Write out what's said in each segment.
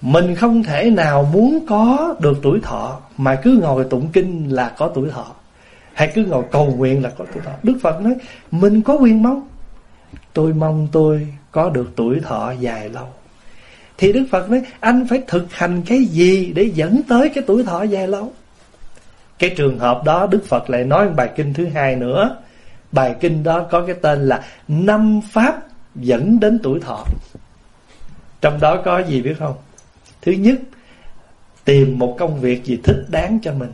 Mình không thể nào muốn có được tuổi thọ mà cứ ngồi tụng kinh là có tuổi thọ, hay cứ ngồi cầu nguyện là có tuổi thọ. Đức Phật nói mình có quyền mong. Tôi mong tôi có được tuổi thọ dài lâu. Thì Đức Phật nói anh phải thực hành cái gì để dẫn tới cái tuổi thọ dài lâu. Cái trường hợp đó Đức Phật lại nói bài kinh thứ hai nữa. Bài kinh đó có cái tên là 5 pháp dẫn đến tuổi thọ. Trong đó có gì biết không? Thứ nhất, tìm một công việc gì thích đáng cho mình.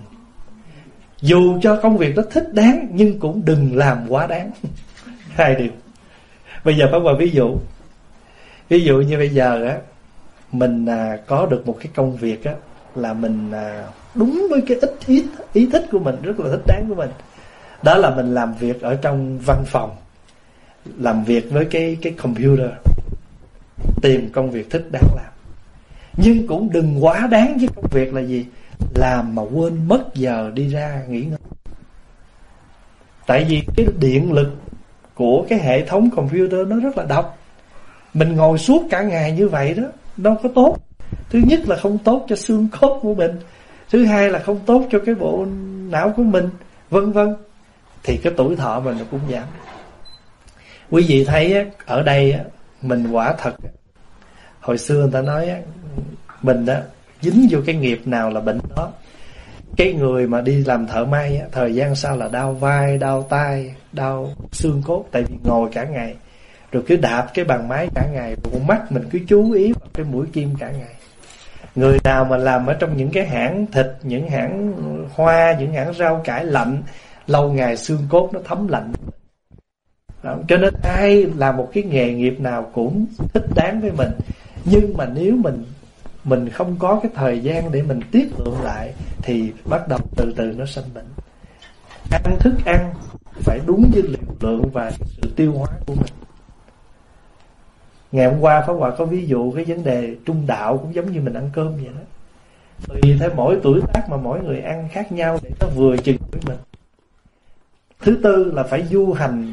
Dù cho công việc đó thích đáng nhưng cũng đừng làm quá đáng. Hai điều. Bây giờ Pháp Hòa ví dụ. Ví dụ như bây giờ á, mình có được một cái công việc á, là mình đúng với cái ý thích của mình, rất là thích đáng của mình. Đó là mình làm việc ở trong văn phòng, làm việc với cái computer, tìm công việc thích đáng làm. Nhưng cũng đừng quá đáng với công việc là gì? Làm mà quên mất giờ đi ra nghỉ ngơi. Tại vì cái điện lực của cái hệ thống computer nó rất là độc. Mình ngồi suốt cả ngày như vậy đó, đâu có tốt. Thứ nhất là không tốt cho xương cốt của mình, thứ hai là không tốt cho cái bộ não của mình, vân vân. Thì cái tuổi thọ mình nó cũng giảm. Quý vị thấy á, ở đây á, mình quả thật, hồi xưa người ta nói á, mình á, dính vô cái nghiệp nào là bệnh đó. Cái người mà đi làm thợ may á, thời gian sau là đau vai, đau tay, đau xương cốt. Tại vì ngồi cả ngày, rồi cứ đạp cái bàn máy cả ngày, rồi con mắt mình cứ chú ý vào cái mũi kim cả ngày. Người nào mà làm ở trong những cái hãng thịt, những hãng hoa, những hãng rau cải lạnh, lâu ngày xương cốt nó thấm lạnh. Đó. Cho nên ai làm một cái nghề nghiệp nào cũng thích đáng với mình. Nhưng mà nếu mình không có cái thời gian để mình tiết lượng lại, thì bắt đầu từ từ nó sanh bệnh. Ăn thức ăn phải đúng với liều lượng và sự tiêu hóa của mình. Ngày hôm qua Pháp Hòa có ví dụ cái vấn đề trung đạo cũng giống như mình ăn cơm vậy đó. Tùy theo mỗi tuổi tác mà mỗi người ăn khác nhau để nó vừa chừng với mình. Thứ tư là phải du hành.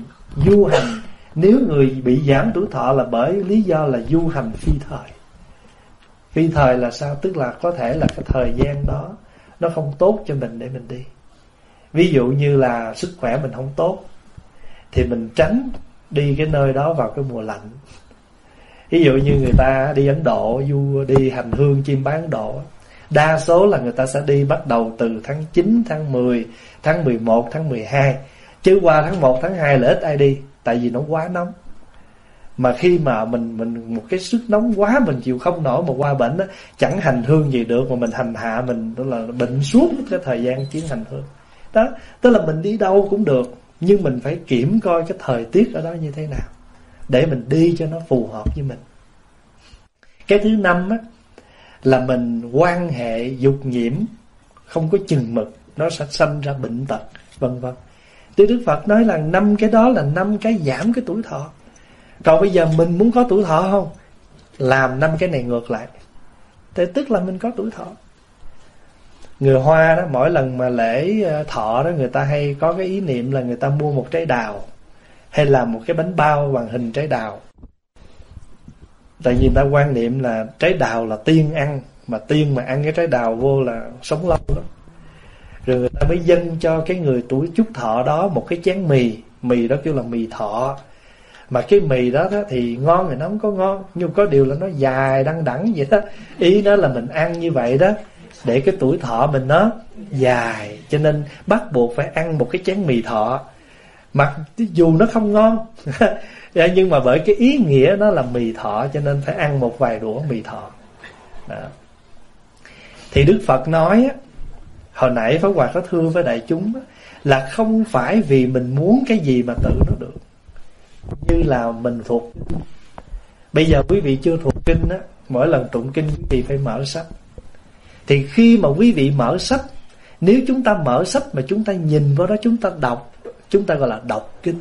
Nếu người bị giảm tuổi thọ là bởi lý do là du hành phi thời. Phi thời là sao? Tức là có thể là cái thời gian đó nó không tốt cho mình để mình đi. Ví dụ như là sức khỏe mình không tốt thì mình tránh đi cái nơi đó vào cái mùa lạnh. Ví dụ như người ta đi Ấn Độ, đi hành hương chiêm bái Ấn Độ, đa số là người ta sẽ đi bắt đầu từ tháng 9, tháng 10, tháng 11, tháng 12. Chứ qua tháng 1, tháng 2 là ít ai đi. Tại vì nó quá nóng. Mà khi mà mình một cái sức nóng quá, mình chịu không nổi mà qua bệnh đó, chẳng hành hương gì được, mà mình hành hạ mình, tức là bệnh suốt cái thời gian chuyến hành hương. Đó, tức là mình đi đâu cũng được, nhưng mình phải kiểm coi cái thời tiết ở đó như thế nào, để mình đi cho nó phù hợp với mình. Cái thứ năm á, là mình quan hệ dục nhiễm không có chừng mực, nó sẽ sanh ra bệnh tật, vân vân. Thì Đức Phật nói là 5 cái đó là 5 cái giảm cái tuổi thọ. Còn bây giờ mình muốn có tuổi thọ không? Làm 5 cái này ngược lại, thì tức là mình có tuổi thọ. Người Hoa đó, mỗi lần mà lễ thọ đó, người ta hay có cái ý niệm là người ta mua một trái đào, hay làm một cái bánh bao bằng hình trái đào. Tại vì người ta quan niệm là trái đào là tiên ăn, mà tiên mà ăn cái trái đào vô là sống lâu lắm. Rồi người ta mới dâng cho cái người tuổi chúc thọ đó một cái chén mì. Mì đó kêu là mì thọ. Mà cái mì đó thì ngon thì nó không có ngon, nhưng có điều là nó dài đăng đẳng vậy đó. Ý nó là mình ăn như vậy đó, để cái tuổi thọ mình nó dài. Cho nên bắt buộc phải ăn một cái chén mì thọ, mặc dù nó không ngon nhưng mà bởi cái ý nghĩa nó là mì thọ, cho nên phải ăn một vài đũa mì thọ đó. Thì Đức Phật nói á, hồi nãy Pháp Hòa có thưa với đại chúng á, là không phải vì mình muốn cái gì mà tự nó được. Như là mình thuộc. Bây giờ quý vị chưa thuộc kinh á, mỗi lần tụng kinh quý vị phải mở sách. Thì khi mà quý vị mở sách, nếu chúng ta mở sách mà chúng ta nhìn vào đó, chúng ta đọc, chúng ta gọi là đọc kinh.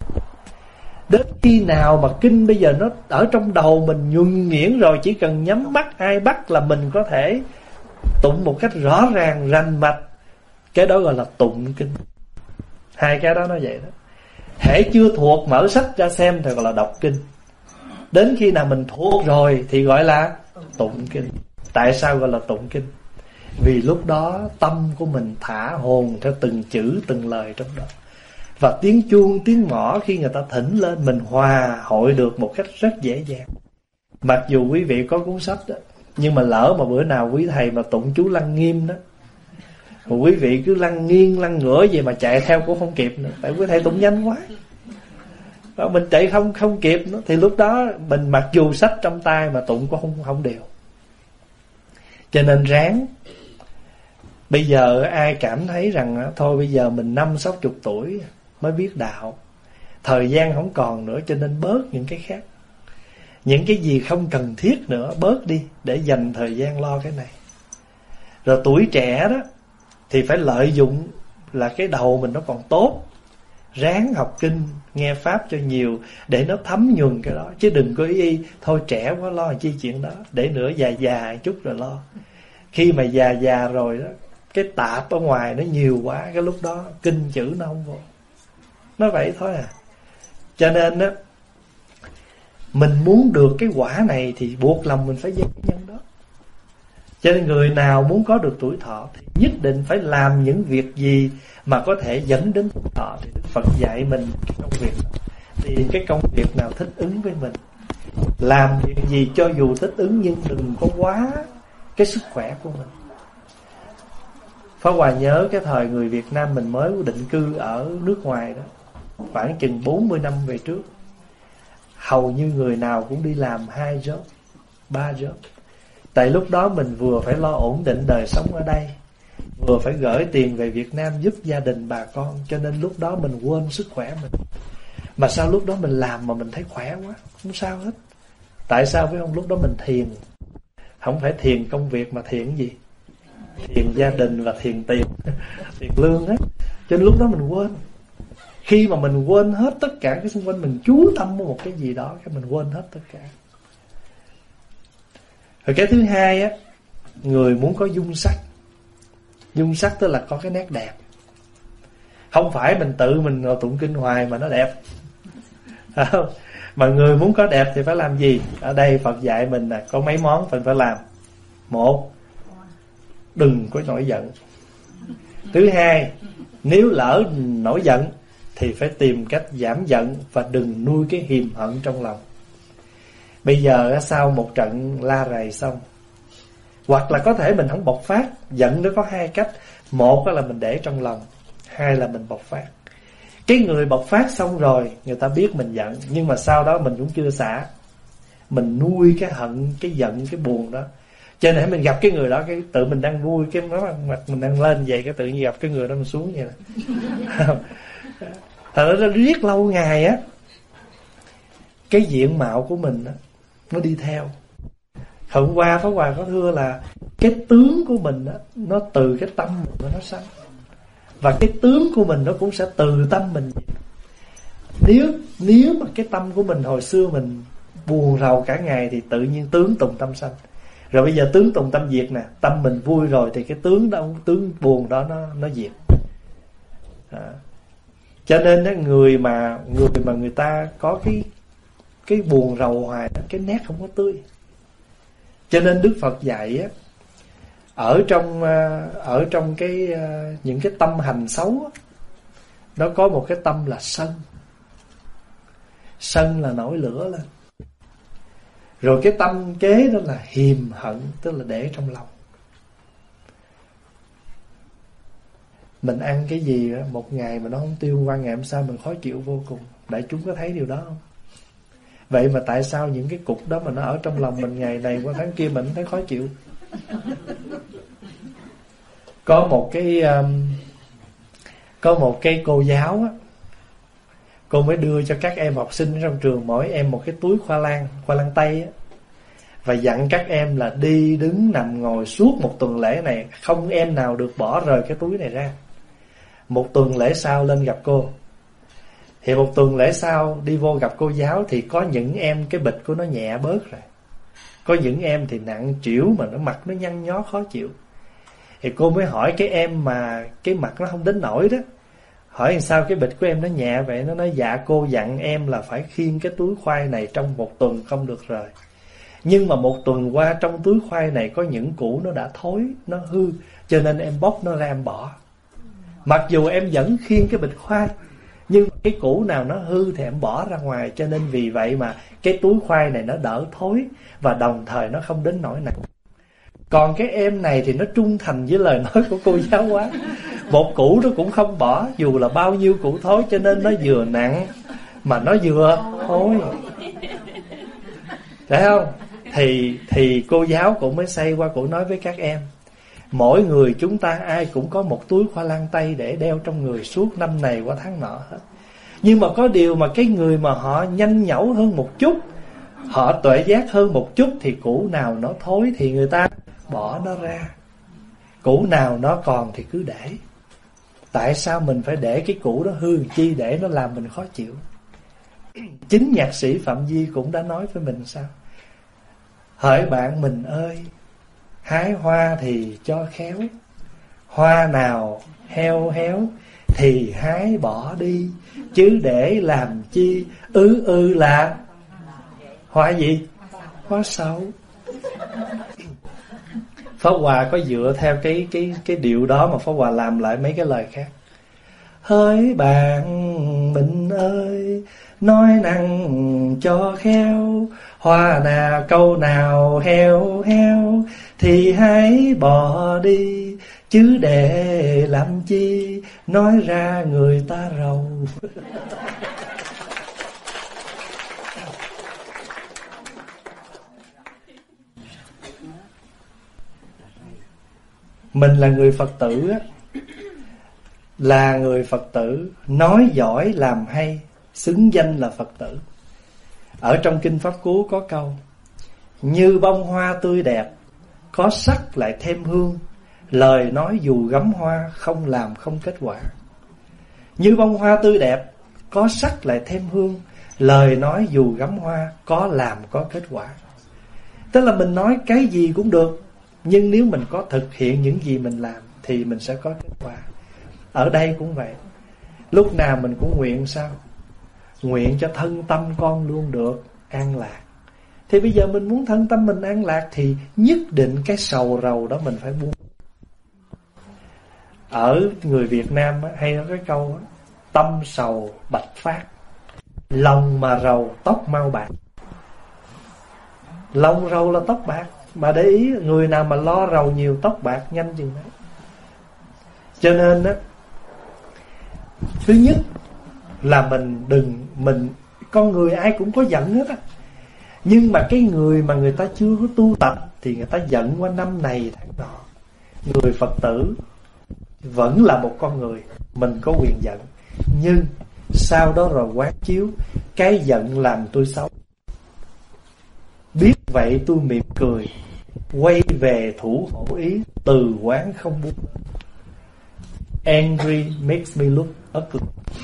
Đến khi nào mà kinh bây giờ nó ở trong đầu mình nhuần nhuyễn rồi, chỉ cần nhắm mắt ai bắt là mình có thể tụng một cách rõ ràng rành mạch, cái đó gọi là tụng kinh. Hai cái đó nó vậy đó. Hễ chưa thuộc mở sách ra xem thì gọi là đọc kinh. Đến khi nào mình thuộc rồi thì gọi là tụng kinh. Tại sao gọi là tụng kinh? Vì lúc đó tâm của mình thả hồn theo từng chữ từng lời trong đó. Và tiếng chuông, tiếng mõ khi người ta thỉnh lên, mình hòa hội được một cách rất dễ dàng. Mặc dù quý vị có cuốn sách đó, nhưng mà lỡ mà bữa nào quý thầy mà tụng chú Lăng Nghiêm đó, mà quý vị cứ lăn nghiêng lăn ngửa gì mà chạy theo cũng không kịp nữa. Tại quý thầy tụng nhanh quá, và mình chạy không kịp nữa. Thì lúc đó mình mặc dù sách trong tay mà tụng cũng không đều. Cho nên ráng. Bây giờ ai cảm thấy rằng thôi bây giờ mình 50-60 tuổi mới biết đạo, thời gian không còn nữa, cho nên bớt những cái khác, những cái gì không cần thiết nữa bớt đi, để dành thời gian lo cái này. Rồi tuổi trẻ đó thì phải lợi dụng là cái đầu mình nó còn tốt, ráng học kinh, nghe pháp cho nhiều để nó thấm nhuần cái đó. Chứ đừng có ý thôi trẻ quá lo chi chuyện đó, để nữa già chút rồi lo. Khi mà già rồi đó, cái tạp ở ngoài nó nhiều quá, cái lúc đó kinh chữ nó không vô. Nó vậy thôi à. Cho nên á, mình muốn được cái quả này thì buộc lòng mình phải gieo cái nhân đó. Cho nên người nào muốn có được tuổi thọ thì nhất định phải làm những việc gì mà có thể dẫn đến tuổi thọ. Thì Đức Phật dạy mình cái công việc đó. Thì cái công việc nào thích ứng với mình, làm việc gì cho dù thích ứng, nhưng đừng có quá cái sức khỏe của mình. Pháp Hòa nhớ cái thời người Việt Nam mình mới định cư ở nước ngoài đó, khoảng chừng 40 năm về trước, hầu như người nào cũng đi làm 2 job, 3 job. Tại lúc đó mình vừa phải lo ổn định đời sống ở đây, vừa phải gửi tiền về Việt Nam giúp gia đình bà con. Cho nên lúc đó mình quên sức khỏe mình. Mà sao lúc đó mình làm mà mình thấy khỏe quá, không sao hết. Tại sao phải không? Lúc đó mình thiền. Không phải thiền công việc mà thiền gì? Thiền gia đình và thiền tiền, tiền lương á. Cho nên lúc đó mình quên. Khi mà mình quên hết tất cả cái xung quanh, mình chú tâm vào một cái gì đó, cái mình quên hết tất cả. Rồi cái thứ hai á, người muốn có dung sắc. Dung sắc tức là có cái nét đẹp. Không phải mình tự mình ngồi tụng kinh hoài mà nó đẹp, không? Mà người muốn có đẹp thì phải làm gì? Ở đây Phật dạy mình là có mấy món phải làm. Một, đừng có nổi giận. Thứ hai, nếu lỡ nổi giận thì phải tìm cách giảm giận và đừng nuôi cái hiềm hận trong lòng. Bây giờ sau một trận la rầy xong, hoặc là có thể mình không bộc phát. Giận nó có 2 cách. Một là mình để trong lòng, 2 là mình bộc phát. Cái người bộc phát xong rồi, người ta biết mình giận, nhưng mà sau đó mình cũng chưa xả. Mình nuôi cái hận, cái giận, cái buồn đó. Cho nên mình gặp cái người đó, cái tự mình đang vui, cái mặt mình đang lên vậy, cái tự nhiên gặp cái người đó mình xuống vậy nè. Thật ra nó riết lâu ngày á, cái diện mạo của mình á, nó đi theo. Hôm qua Pháp Hòa có thưa là cái tướng của mình á, nó từ cái tâm mình nó sanh. Và cái tướng của mình nó cũng sẽ từ tâm mình. Nếu mà cái tâm của mình hồi xưa mình buồn rầu cả ngày thì tự nhiên tướng tùng tâm sanh. Rồi bây giờ tướng tùng tâm diệt nè, tâm mình vui rồi thì cái tướng buồn đó nó diệt. Cho nên á, người mà người ta có cái buồn rầu hoài, cái nét không có tươi. Cho nên Đức Phật dạy á, ở trong cái những cái tâm hành xấu á, nó có một cái tâm là sân. Sân là nổi lửa lên. Rồi cái tâm kế đó là hiềm hận, tức là để trong lòng. Mình ăn cái gì đó, một ngày mà nó không tiêu, qua ngày hôm sau mình khó chịu vô cùng. Đại chúng có thấy điều đó không? Vậy mà tại sao những cái cục đó mà nó ở trong lòng mình ngày này qua tháng kia mình thấy khó chịu? Có một cái cô giáo á, cô mới đưa cho các em học sinh trong trường mỗi em một cái túi khoai lang tây á, và dặn các em là đi đứng nằm ngồi suốt một tuần lễ này, không em nào được bỏ rời cái túi này ra. Một tuần lễ sau lên gặp cô, thì một tuần lễ sau đi vô gặp cô giáo, thì có những em cái bịch của nó nhẹ bớt rồi, có những em thì nặng trĩu mà nó mặt nó nhăn nhó khó chịu. Thì cô mới hỏi cái em mà cái mặt nó không đến nổi đó, hỏi làm sao cái bịch của em nó nhẹ vậy. Nó nói dạ cô dặn em là phải khiêng cái túi khoai này trong một tuần không được rời. Nhưng mà một tuần qua trong túi khoai này có những củ nó đã thối, nó hư, cho nên em bóc nó ra em bỏ. Mặc dù em vẫn khiêng cái bịch khoai, nhưng cái củ nào nó hư thì em bỏ ra ngoài. Cho nên vì vậy mà cái túi khoai này nó đỡ thối, và đồng thời nó không đến nỗi nặng. Còn cái em này thì nó trung thành với lời nói của cô giáo quá. Một củ nó cũng không bỏ, dù là bao nhiêu củ thối, cho nên nó vừa nặng mà nó vừa thối. Thấy không? Thì cô giáo cũng mới xoay qua, cổ nói với các em, mỗi người chúng ta ai cũng có một túi khoai lang tây để đeo trong người suốt năm này qua tháng nọ hết. Nhưng mà có điều mà cái người mà họ nhanh nhẩu hơn một chút, họ tuệ giác hơn một chút, thì củ nào nó thối thì người ta bỏ nó ra, củ nào nó còn thì cứ để. Tại sao mình phải để cái củ đó hư chi, để nó làm mình khó chịu? Chính nhạc sĩ Phạm Duy cũng đã nói với mình sao: hỡi bạn mình ơi, hái hoa thì cho khéo, hoa nào heo héo thì hái bỏ đi, chứ để làm chi là hoa gì? Hoa sầu. Pháp Hòa có dựa theo cái điệu đó mà Pháp Hòa làm lại mấy cái lời khác. Hỡi bạn mình ơi, nói năng cho khéo, hoa nào câu nào heo heo thì hãy bỏ đi, chứ để làm chi nói ra người ta rầu. Mình là người Phật tử á, là người Phật tử, nói giỏi làm hay, xứng danh là Phật tử. Ở trong Kinh Pháp Cú có câu: như bông hoa tươi đẹp, có sắc lại thêm hương, lời nói dù gắm hoa, không làm không kết quả. Như bông hoa tươi đẹp, có sắc lại thêm hương, lời nói dù gắm hoa, có làm có kết quả. Tức là mình nói cái gì cũng được, nhưng nếu mình có thực hiện những gì mình làm thì mình sẽ có kết quả. Ở đây cũng vậy. Lúc nào mình cũng nguyện sao? Nguyện cho thân tâm con luôn được an lạc. Thì bây giờ mình muốn thân tâm mình an lạc, thì nhất định cái sầu rầu đó mình phải buông. Ở người Việt Nam hay có cái câu: tâm sầu bạch phát, lòng mà rầu tóc mau bạc. Lòng rầu là tóc bạc. Mà để ý, người nào mà lo rầu nhiều tóc bạc nhanh chừng đó. Cho nên á, thứ nhất là mình con người ai cũng có giận hết á. Nhưng mà cái người mà người ta chưa có tu tập thì người ta giận qua năm này tháng nọ. Người Phật tử vẫn là một con người, mình có quyền giận, nhưng sau đó rồi quán chiếu, cái giận làm tôi xấu. Biết vậy tôi mỉm cười, quay về thủ hộ ý, từ quán không buông. Angry makes me look ugly.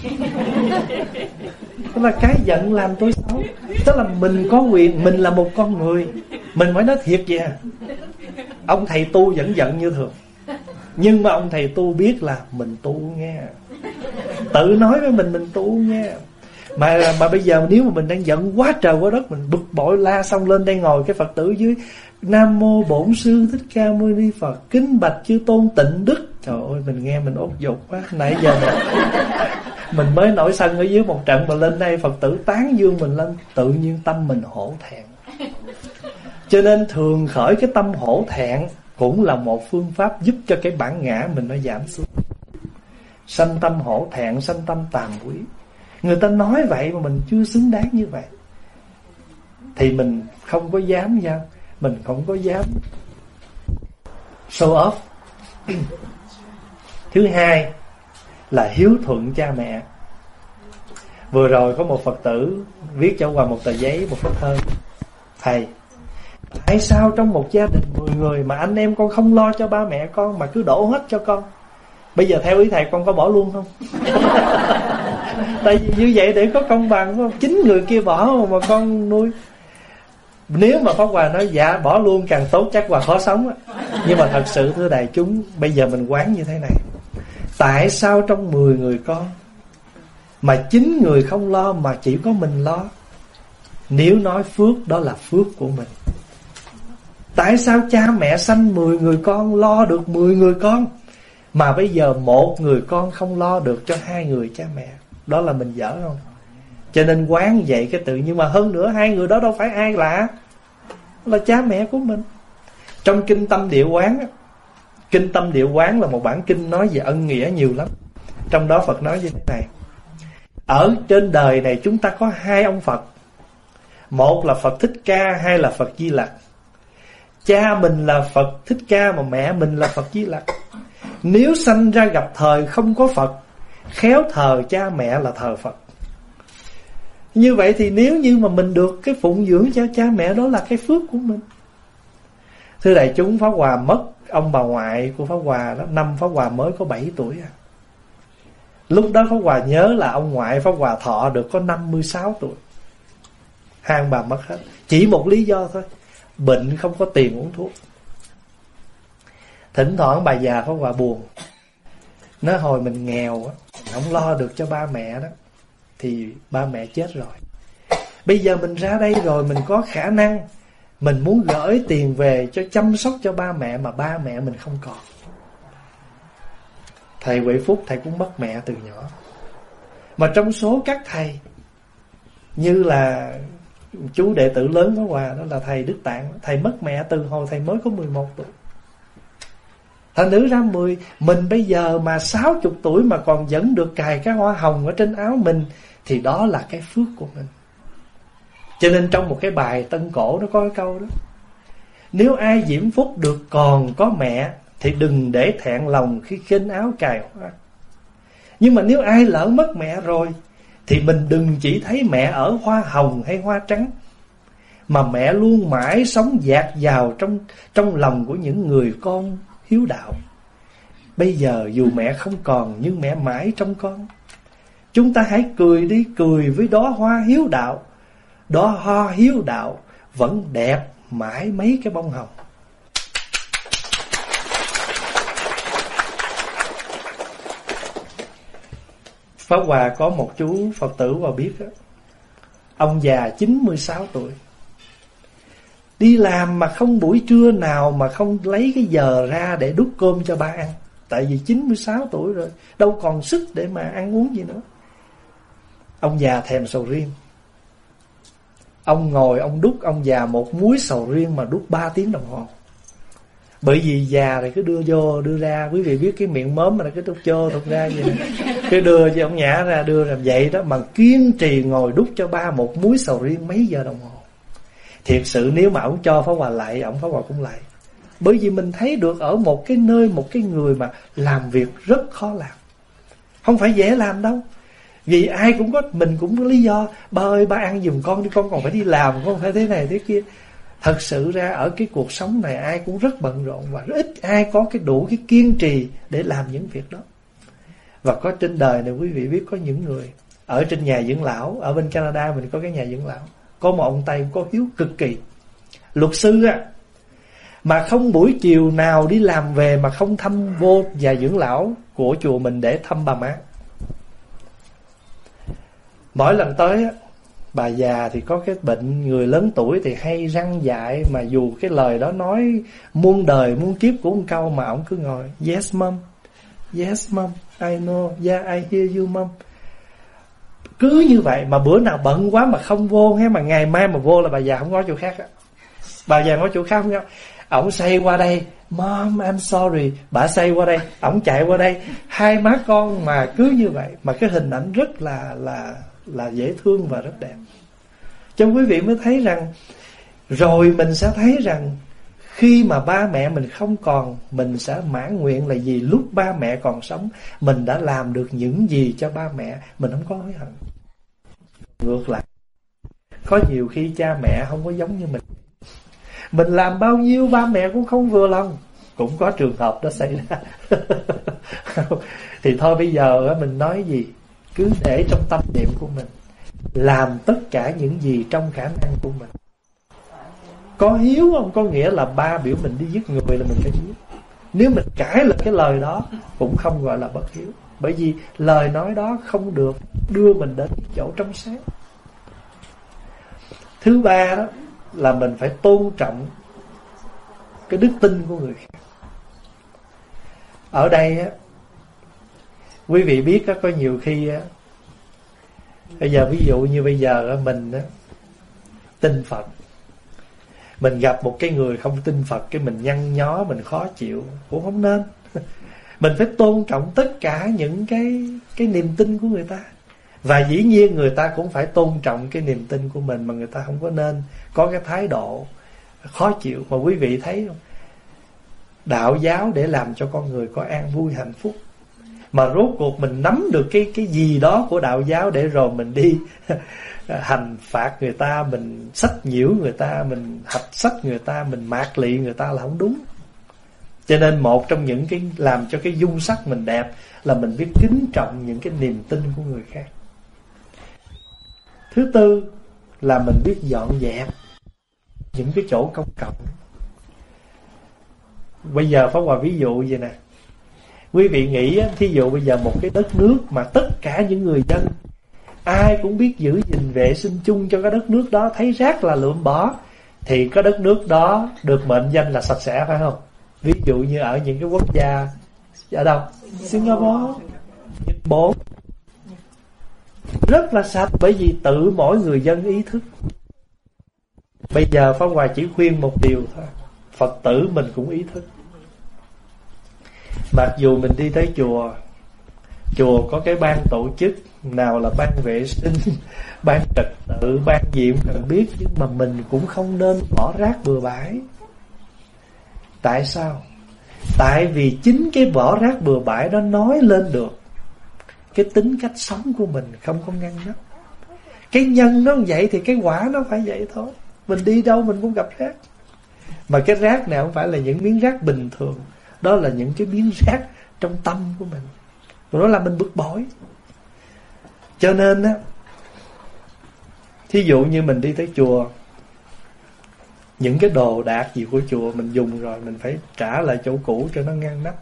Tức là cái giận làm tôi xấu. Tức là mình có quyền, mình là một con người, mình phải nói thiệt vậy à. Ông thầy tu vẫn giận như thường, nhưng mà ông thầy tu biết là mình tu nghe, tự nói với mình tu nghe. Mà bây giờ nếu mà mình đang giận quá trời quá đất, mình bực bội la xong lên đây ngồi cái Phật tử dưới: Nam mô Bổn Sư Thích Ca Mâu Ni Phật, kính bạch chư tôn tịnh đức. Trời ơi, mình nghe mình ốt dột quá. Nãy giờ mình mới nổi sân ở dưới một trận, mà lên đây Phật tử tán dương mình lên, tự nhiên tâm mình hổ thẹn. Cho nên thường khởi cái tâm hổ thẹn cũng là một phương pháp giúp cho cái bản ngã mình nó giảm xuống. Sanh tâm hổ thẹn, sanh tâm tàm quý. Người ta nói vậy mà mình chưa xứng đáng như vậy, thì mình không có dám giao, mình không có dám show off. Thứ hai là hiếu thuận cha mẹ. Vừa rồi có một Phật tử viết cho Hòa một tờ giấy, một cái thơ: thầy, tại sao trong một gia đình 10 người mà anh em con không lo cho ba mẹ con mà cứ đổ hết cho con? Bây giờ theo ý thầy con có bỏ luôn không? Tại vì như vậy để có công bằng, phải không? 9 người kia bỏ mà con nuôi. Nếu mà Pháp Hòa nói dạ bỏ luôn càng tốt, chắc Hòa khó sống á. Nhưng mà thật sự thưa đại chúng, bây giờ mình quán như thế này: tại sao trong 10 người con mà 9 người không lo mà chỉ có mình lo? Nếu nói phước, đó là phước của mình. Tại sao cha mẹ sanh 10 người con lo được 10 người con, mà bây giờ một người con không lo được cho 2 người cha mẹ? Đó là mình dở không? Cho nên quán dạy cái tự. Nhưng mà hơn nữa 2 người đó đâu phải ai lạ, là cha mẹ của mình. Trong Kinh Tâm Địa Quán, Kinh Tâm Địa Quán là một bản kinh nói về ân nghĩa nhiều lắm. Trong đó Phật nói như thế này: ở trên đời này chúng ta có 2 ông Phật. Một là Phật Thích Ca, hai là Phật Di Lặc. Cha mình là Phật Thích Ca mà mẹ mình là Phật Di Lặc. Nếu sanh ra gặp thời không có Phật, khéo thờ cha mẹ là thờ Phật. Như vậy thì nếu như mà mình được cái phụng dưỡng cho cha mẹ, đó là cái phước của mình. Thưa đại chúng, Pháp Hòa mất ông bà ngoại của Pháp Hòa đó, năm Pháp Hòa mới có 7 tuổi à. Lúc đó Pháp Hòa nhớ là ông ngoại Pháp Hòa thọ được có 56 tuổi. Hai ông bà mất hết. Chỉ một lý do thôi: bệnh, không có tiền uống thuốc. Thỉnh thoảng bà già Pháp Hòa buồn, nói hồi mình nghèo á, không lo được cho ba mẹ đó, thì ba mẹ chết rồi. Bây giờ mình ra đây rồi, mình có khả năng, mình muốn gửi tiền về cho chăm sóc cho ba mẹ, mà ba mẹ mình không còn. Thầy Huệ Phúc, thầy cũng mất mẹ từ nhỏ. Mà trong số các thầy, như là chú đệ tử lớn của Hòa, đó là thầy Đức Tạng, thầy mất mẹ từ hồi thầy mới có 11 tuổi. Thành nữ ra mình bây giờ mà 60 tuổi mà còn vẫn được cài cái hoa hồng ở trên áo mình, thì đó là cái phước của mình. Cho nên trong một cái bài Tân Cổ nó có cái câu đó: nếu ai diễm phúc được còn có mẹ, thì đừng để thẹn lòng khi khinh áo cài hoa. Nhưng mà nếu ai lỡ mất mẹ rồi, thì mình đừng chỉ thấy mẹ ở hoa hồng hay hoa trắng, mà mẹ luôn mãi sống dạt dào trong lòng của những người con hiếu đạo. Bây giờ dù mẹ không còn, nhưng mẹ mãi trong con. Chúng ta hãy cười đi, cười với đóa hoa hiếu đạo. Đóa hoa hiếu đạo vẫn đẹp mãi mấy cái bông hồng. Pháp Hòa có một chú Phật tử Hòa biết đó, ông già 96 tuổi, đi làm mà không buổi trưa nào mà không lấy cái giờ ra để đút cơm cho ba ăn. Tại vì 96 tuổi rồi, đâu còn sức để mà ăn uống gì nữa. Ông già thèm sầu riêng. Ông ngồi ông đút ông già một múi sầu riêng mà đút 3 tiếng đồng hồ. Bởi vì già thì cứ đưa vô đưa ra, quý vị biết cái miệng mớm mà nó cứ đút vô đút ra vậy. Cứ đưa cho ông nhả ra đưa làm vậy đó, mà kiên trì ngồi đút cho ba một múi sầu riêng mấy giờ đồng hồ. Thiệt sự nếu mà ông cho Pháp Hòa lại, ông Pháp Hòa cũng lại. Bởi vì mình thấy được ở một cái nơi, một cái người mà làm việc rất khó làm, không phải dễ làm đâu. Vì ai cũng có, mình cũng có lý do: ba ơi ba ăn giùm con đi, con còn phải đi làm, con phải thế này thế kia. Thật sự ra ở cái cuộc sống này ai cũng rất bận rộn, và rất ít ai có cái đủ cái kiên trì để làm những việc đó. Và có trên đời này quý vị biết có những người ở trên nhà dưỡng lão, ở bên Canada mình có cái nhà dưỡng lão, có một ông Tây có hiếu cực kỳ, luật sư á, mà không buổi chiều nào đi làm về mà không thăm vô nhà dưỡng lão của chùa mình để thăm bà má. Mỗi lần tới á, bà già thì có cái bệnh, người lớn tuổi thì hay răng dại, mà dù cái lời đó nói muôn đời muôn kiếp của một câu mà ông cứ ngồi yes mom, I know, yeah I hear you mom. Cứ như vậy mà bữa nào bận quá mà không vô hay mà ngày mai mà vô là bà già không có chỗ khác á. Bà già có chỗ khác không? Ổng say qua đây, mom I'm sorry, bà say qua đây, ổng chạy qua đây, hai má con mà cứ như vậy, mà cái hình ảnh rất là dễ thương và rất đẹp. Cho quý vị mới thấy rằng, rồi mình sẽ thấy rằng khi mà ba mẹ mình không còn, mình sẽ mãn nguyện là gì? Lúc ba mẹ còn sống, mình đã làm được những gì cho ba mẹ, mình không có hối hận. Ngược lại, có nhiều khi cha mẹ không có giống như mình làm bao nhiêu ba mẹ cũng không vừa lòng, cũng có trường hợp đó xảy ra. Thì thôi bây giờ mình nói gì, cứ để trong tâm niệm của mình, làm tất cả những gì trong khả năng của mình. Có hiếu không có nghĩa là ba biểu mình đi giết người là mình phải giết. Nếu mình cãi lại cái lời đó cũng không gọi là bất hiếu, bởi vì lời nói đó không được đưa mình đến chỗ trong sáng. Thứ ba đó là mình phải tôn trọng cái đức tin của người khác. Ở đây á, quý vị biết á, có nhiều khi á, bây giờ ví dụ như bây giờ á, mình á, tin Phật, mình gặp một cái người không tin Phật, cái mình nhăn nhó, mình khó chịu, cũng không nên. Mình phải tôn trọng tất cả những cái niềm tin của người ta. Và dĩ nhiên người ta cũng phải tôn trọng cái niềm tin của mình, mà người ta không có nên có cái thái độ khó chịu. Mà quý vị thấy không, đạo giáo để làm cho con người có an vui hạnh phúc, mà rốt cuộc mình nắm được cái gì đó của đạo giáo để rồi mình đi hành phạt người ta, mình sách nhiễu người ta, mình hạch sách người ta, mình mạt lị người ta là không đúng. Cho nên một trong những cái làm cho cái dung sắc mình đẹp là mình biết kính trọng những cái niềm tin của người khác. Thứ tư là mình biết dọn dẹp những cái chỗ công cộng. Bây giờ Pháp Hòa ví dụ vậy nè, quý vị nghĩ thí dụ bây giờ một cái đất nước mà tất cả những người dân ai cũng biết giữ gìn vệ sinh chung cho cái đất nước đó, thấy rác là lượm bỏ, thì cái đất nước đó được mệnh danh là sạch sẽ, phải không? Ví dụ như ở những cái quốc gia ở đâu? Singapore, Nhật Bản, rất là sạch, bởi vì tự mỗi người dân ý thức. Bây giờ Pháp Hòa chỉ khuyên một điều thôi, Phật tử mình cũng ý thức. Mặc dù mình đi tới chùa có cái ban tổ chức, nào là ban vệ sinh, ban trật tự, ban gì cũng cần biết, nhưng mà mình cũng không nên bỏ rác bừa bãi. Tại sao? Tại vì chính cái bỏ rác bừa bãi đó nói lên được cái tính cách sống của mình không có ngăn nắp. Cái nhân nó vậy thì cái quả nó phải vậy thôi. Mình đi đâu mình cũng gặp rác. Mà cái rác này không phải là những miếng rác bình thường, đó là những cái miếng rác trong tâm của mình, và nó làm mình bực bội. Cho nên á, thí dụ như mình đi tới chùa, những cái đồ đạc gì của chùa mình dùng rồi mình phải trả lại chỗ cũ cho nó ngăn nắp.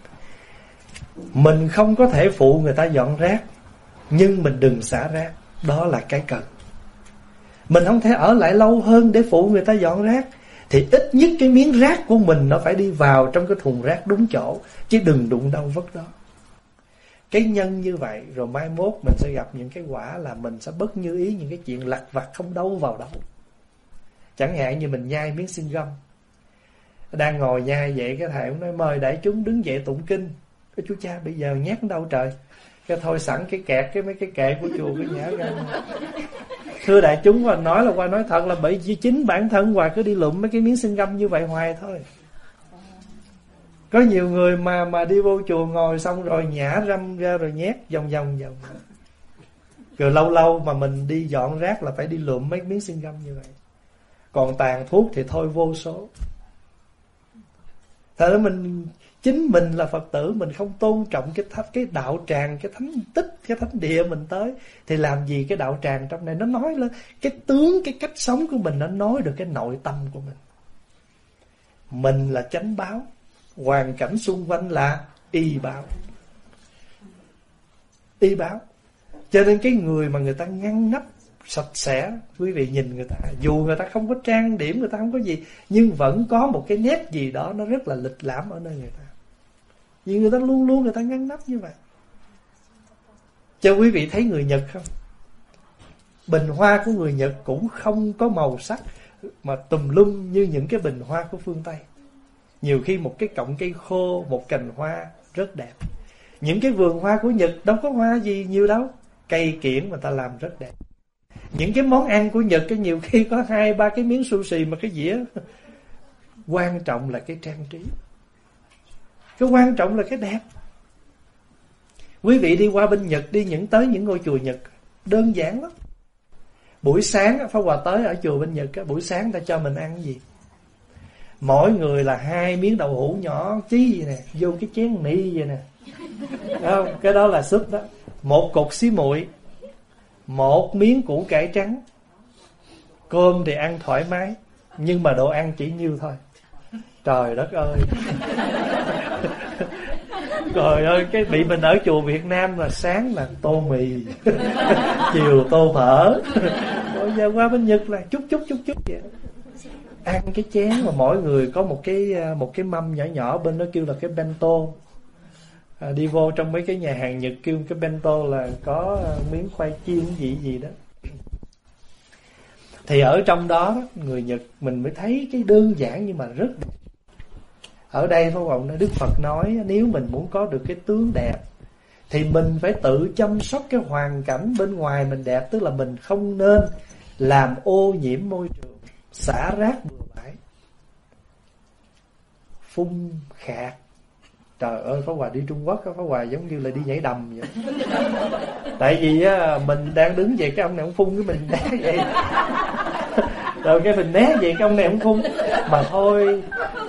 Mình không có thể phụ người ta dọn rác, nhưng mình đừng xả rác, đó là cái cần. Mình không thể ở lại lâu hơn để phụ người ta dọn rác, thì ít nhất cái miếng rác của mình nó phải đi vào trong cái thùng rác đúng chỗ, chứ đừng đụng đâu vứt đó. Cái nhân như vậy, rồi mai mốt mình sẽ gặp những cái quả là mình sẽ bất như ý những cái chuyện lặt vặt không đâu vào đâu. Chẳng hạn như mình nhai miếng xương găm, đang ngồi nhai vậy, cái thầy cũng nói mời đại chúng đứng dậy tụng kinh. Cái chú cha bây giờ nhát đâu trời, cái thôi sẵn cái kẹt cái mấy cái kệ của chùa cái nhả ra. Thưa đại chúng, Hòa nói là Hòa nói thật là bởi vì chính bản thân Hòa cứ đi lụm mấy cái miếng xương găm như vậy hoài thôi. Có nhiều người mà đi vô chùa ngồi xong rồi nhả răm ra rồi nhét vòng. Rồi lâu lâu mà mình đi dọn rác là phải đi lụm mấy miếng xương găm như vậy. Còn tàn thuốc thì thôi vô số. Thật ra chính mình là Phật tử, mình không tôn trọng cái đạo tràng, cái thánh tích, cái thánh địa mình tới, thì làm gì cái đạo tràng trong này nó nói lên cái tướng, cái cách sống của mình, nó nói được cái nội tâm của mình. Mình là chánh báo, hoàn cảnh xung quanh là y báo. Y báo. Cho nên cái người mà người ta ngăn nắp sạch sẽ, quý vị nhìn người ta, dù người ta không có trang điểm, người ta không có gì, nhưng vẫn có một cái nét gì đó nó rất là lịch lãm ở nơi người ta. Vì người ta luôn luôn người ta ngăn nắp như vậy. Cho quý vị thấy người Nhật không? Bình hoa của người Nhật cũng không có màu sắc mà tùm lum như những cái bình hoa của phương Tây. Nhiều khi một cái cọng cây khô, một cành hoa rất đẹp. Những cái vườn hoa của Nhật đâu có hoa gì nhiều đâu, cây kiểng mà ta làm rất đẹp. Những cái món ăn của Nhật cái nhiều khi có 2-3 cái miếng sushi mà cái dĩa. Quan trọng là cái trang trí, cái quan trọng là cái đẹp. Quý vị đi qua bên Nhật, đi tới những ngôi chùa Nhật đơn giản lắm. Buổi sáng Pháp Hòa tới ở chùa bên Nhật, buổi sáng ta cho mình ăn cái gì? Mỗi người là 2 miếng đậu hũ nhỏ chí vậy nè, vô cái chén ni vậy nè. Không? Cái đó là súp đó. 1 cục xí muội, 1 miếng củ cải trắng. Cơm thì ăn thoải mái, nhưng mà đồ ăn chỉ nhiêu thôi. Trời đất ơi. Trời ơi, cái bị mình ở chùa Việt Nam là sáng là tô mì, chiều tô phở. Rồi giờ qua bên Nhật là chút vậy. ăn cái chén mà mỗi người có một cái mâm nhỏ nhỏ, bên đó kêu là cái bento. Đi vô trong mấy cái nhà hàng Nhật kêu cái bento là có miếng khoai chiên gì đó. Thì ở trong đó người Nhật mình mới thấy cái đơn giản nhưng mà rất đẹp. Ở đây Đức Phật nói nếu mình muốn có được cái tướng đẹp thì mình phải tự chăm sóc cái hoàn cảnh bên ngoài mình đẹp. Tức là mình không nên làm ô nhiễm môi trường, xả rác bừa bãi, phun khạc. Trời ơi, Pháp Hòa đi Trung Quốc, Pháp Hòa giống như là đi nhảy đầm vậy. Tại vì á, mình đang đứng vậy, cái ông này ông phun cái mình né vậy. Rồi cái mình né vậy, cái ông này ông phun. Mà thôi,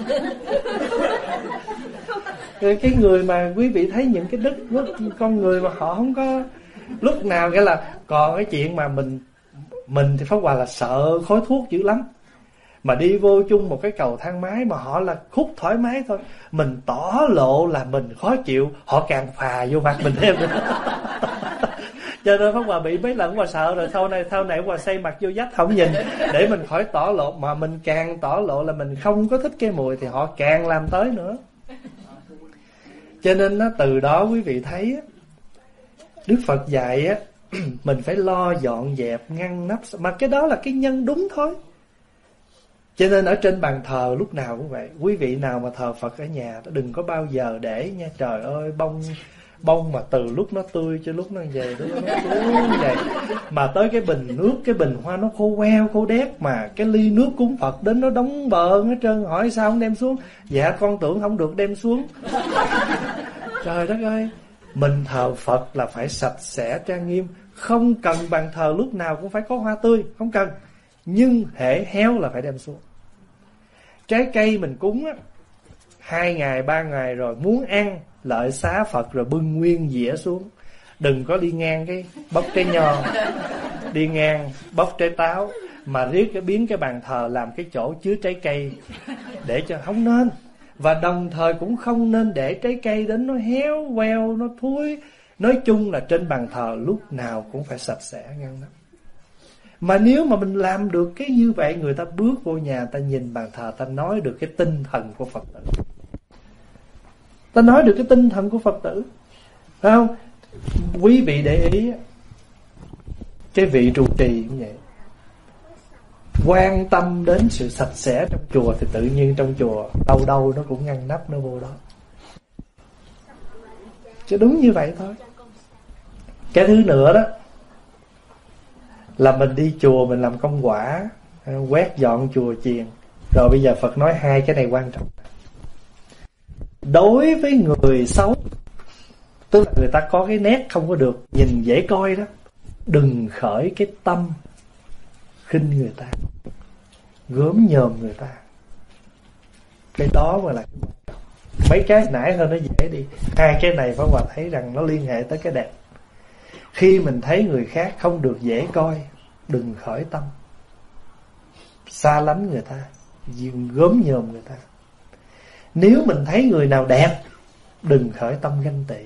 cái người mà quý vị thấy những cái đức con người mà họ không có lúc nào, nghĩa là còn cái chuyện mà mình thì Pháp Hòa là sợ khói thuốc dữ lắm. Mà đi vô chung một cái cầu thang máy mà họ là khúc thoải mái thôi, mình tỏ lộ là mình khó chịu, họ càng phà vô mặt mình thêm. Cho nên Pháp Hòa bị mấy lần Hòa sợ rồi, sau này Hòa xây mặt vô vách không nhìn để mình khỏi tỏ lộ. Mà mình càng tỏ lộ là mình không có thích cái mùi thì họ càng làm tới nữa. Cho nên từ đó quý vị thấy Đức Phật dạy mình phải lo dọn dẹp ngăn nắp, mà cái đó là cái nhân đúng thôi. Cho nên ở trên bàn thờ lúc nào cũng vậy. Quý vị nào mà thờ Phật ở nhà đừng có bao giờ để nha. Trời ơi, bông mà từ lúc nó tươi cho lúc nó về, lúc nó xuống vậy. Mà tới cái bình nước, cái bình hoa nó khô queo, khô đét. Mà cái ly nước cúng Phật đến nó đóng bờn hết trơn. Hỏi sao không đem xuống? Dạ con tưởng không được đem xuống. Trời đất ơi, mình thờ Phật là phải sạch sẽ trang nghiêm. Không cần bàn thờ lúc nào cũng phải có hoa tươi, không cần. Nhưng hễ héo là phải đem xuống. Trái cây mình cúng 2 ngày 3 ngày rồi muốn ăn lợi xá Phật rồi bưng nguyên dĩa xuống. Đừng có đi ngang cái bóc trái nho, đi ngang bóc trái táo mà riết cái biến cái bàn thờ làm cái chỗ chứa trái cây, để cho không nên. Và đồng thời cũng không nên để trái cây đến nó héo queo, nó thúi. Nói chung là trên bàn thờ lúc nào cũng phải sạch sẽ ngăn nắp. Mà nếu mà mình làm được cái như vậy, người ta bước vô nhà, ta nhìn bàn thờ, ta nói được cái tinh thần của Phật tử. Ta nói được cái tinh thần của Phật tử, phải không? Quý vị để ý, cái vị trụ trì cũng vậy, quan tâm đến sự sạch sẽ trong chùa thì tự nhiên trong chùa đâu đâu nó cũng ngăn nắp, nó vô đó. Chứ đúng như vậy thôi. Cái thứ nữa đó là mình đi chùa mình làm công quả, quét dọn chùa chiền. Rồi bây giờ Phật nói 2 cái này quan trọng. Đối với người xấu, tức là người ta có cái nét không có được, nhìn dễ coi đó, đừng khởi cái tâm khinh người ta, gớm nhờm người ta. Cái đó mà là mấy cái nãy thôi nó dễ đi. 2 cái này Pháp Hòa thấy rằng nó liên hệ tới cái đẹp. Khi mình thấy người khác không được dễ coi, đừng khởi tâm xa lánh người ta, gớm nhờm người ta. Nếu mình thấy người nào đẹp, đừng khởi tâm ganh tị.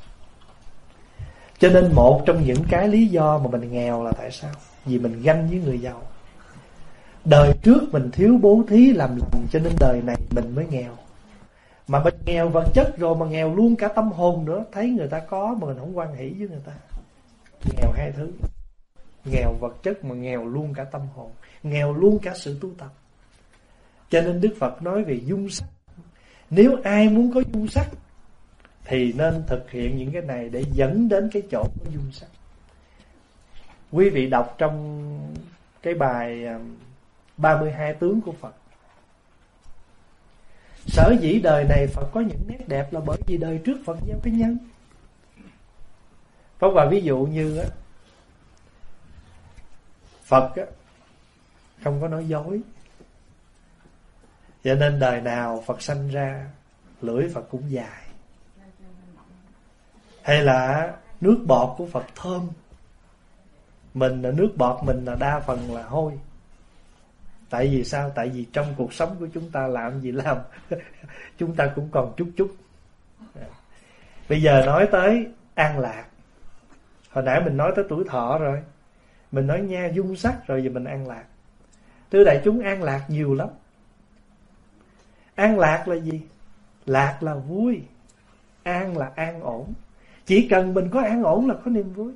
Cho nên một trong những cái lý do mà mình nghèo là tại sao? Vì mình ganh với người giàu. Đời trước mình thiếu bố thí làm lành, cho nên đời này mình mới nghèo. Mà mình nghèo vật chất rồi mà nghèo luôn cả tâm hồn nữa. Thấy người ta có mà mình không hoan hỷ với người ta. Nghèo 2 thứ. Nghèo vật chất mà nghèo luôn cả tâm hồn, nghèo luôn cả sự tu tập. Cho nên Đức Phật nói về dung sắc. Nếu ai muốn có dung sắc thì nên thực hiện những cái này để dẫn đến cái chỗ có dung sắc. Quý vị đọc trong cái bài 32 tướng của Phật, sở dĩ đời này Phật có những nét đẹp là bởi vì đời trước Phật gieo cái nhân. Pháp Hòa ví dụ như Phật không có nói dối, cho nên đời nào Phật sanh ra lưỡi Phật cũng dài. Hay là nước bọt của Phật thơm, mình là nước bọt mình là đa phần là hôi. Tại vì sao? Tại vì trong cuộc sống của chúng ta làm gì làm chúng ta cũng còn chút. Bây giờ nói tới an lạc. Hồi nãy mình nói tới tuổi thọ rồi, mình nói nha dung sắc rồi, giờ mình an lạc. Thưa đại chúng, an lạc nhiều lắm. An lạc là gì? Lạc là vui. An là an ổn. Chỉ cần mình có an ổn là có niềm vui.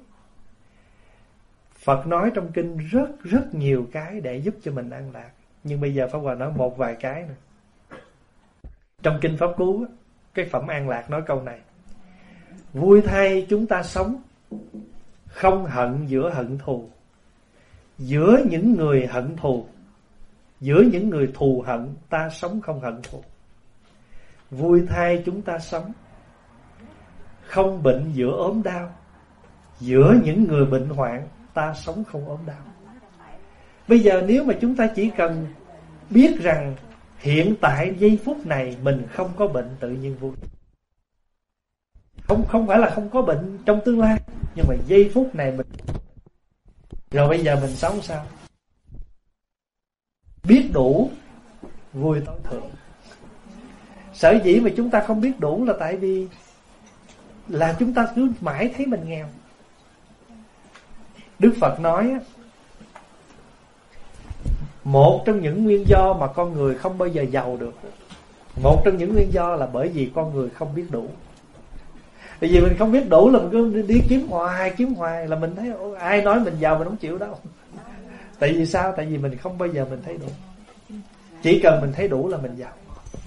Phật nói trong kinh rất nhiều cái để giúp cho mình an lạc. Nhưng bây giờ Pháp Hòa nói một vài cái nè. Trong kinh Pháp Cú, cái phẩm an lạc nói câu này: vui thay chúng ta sống không hận giữa hận thù, giữa những người hận thù, giữa những người thù hận ta sống không hận thù. Vui thay chúng ta sống không bệnh giữa ốm đau, giữa những người bệnh hoạn ta sống không ốm đau. Bây giờ nếu mà chúng ta chỉ cần biết rằng hiện tại giây phút này mình không có bệnh, tự nhiên vui. Không phải là không có bệnh trong tương lai, nhưng mà giây phút này mình. Rồi bây giờ mình sống sao? Biết đủ, vui tối thượng. Sở dĩ mà chúng ta không biết đủ là tại vì là chúng ta cứ mãi thấy mình nghèo. Đức Phật nói một trong những nguyên do mà con người không bao giờ giàu được, một trong những nguyên do là bởi vì con người không biết đủ. Tại vì mình không biết đủ là mình cứ đi kiếm hoài là mình thấy ai nói mình giàu mình không chịu đâu. Tại vì sao? Tại vì mình không bao giờ mình thấy đủ. Chỉ cần mình thấy đủ là mình giàu.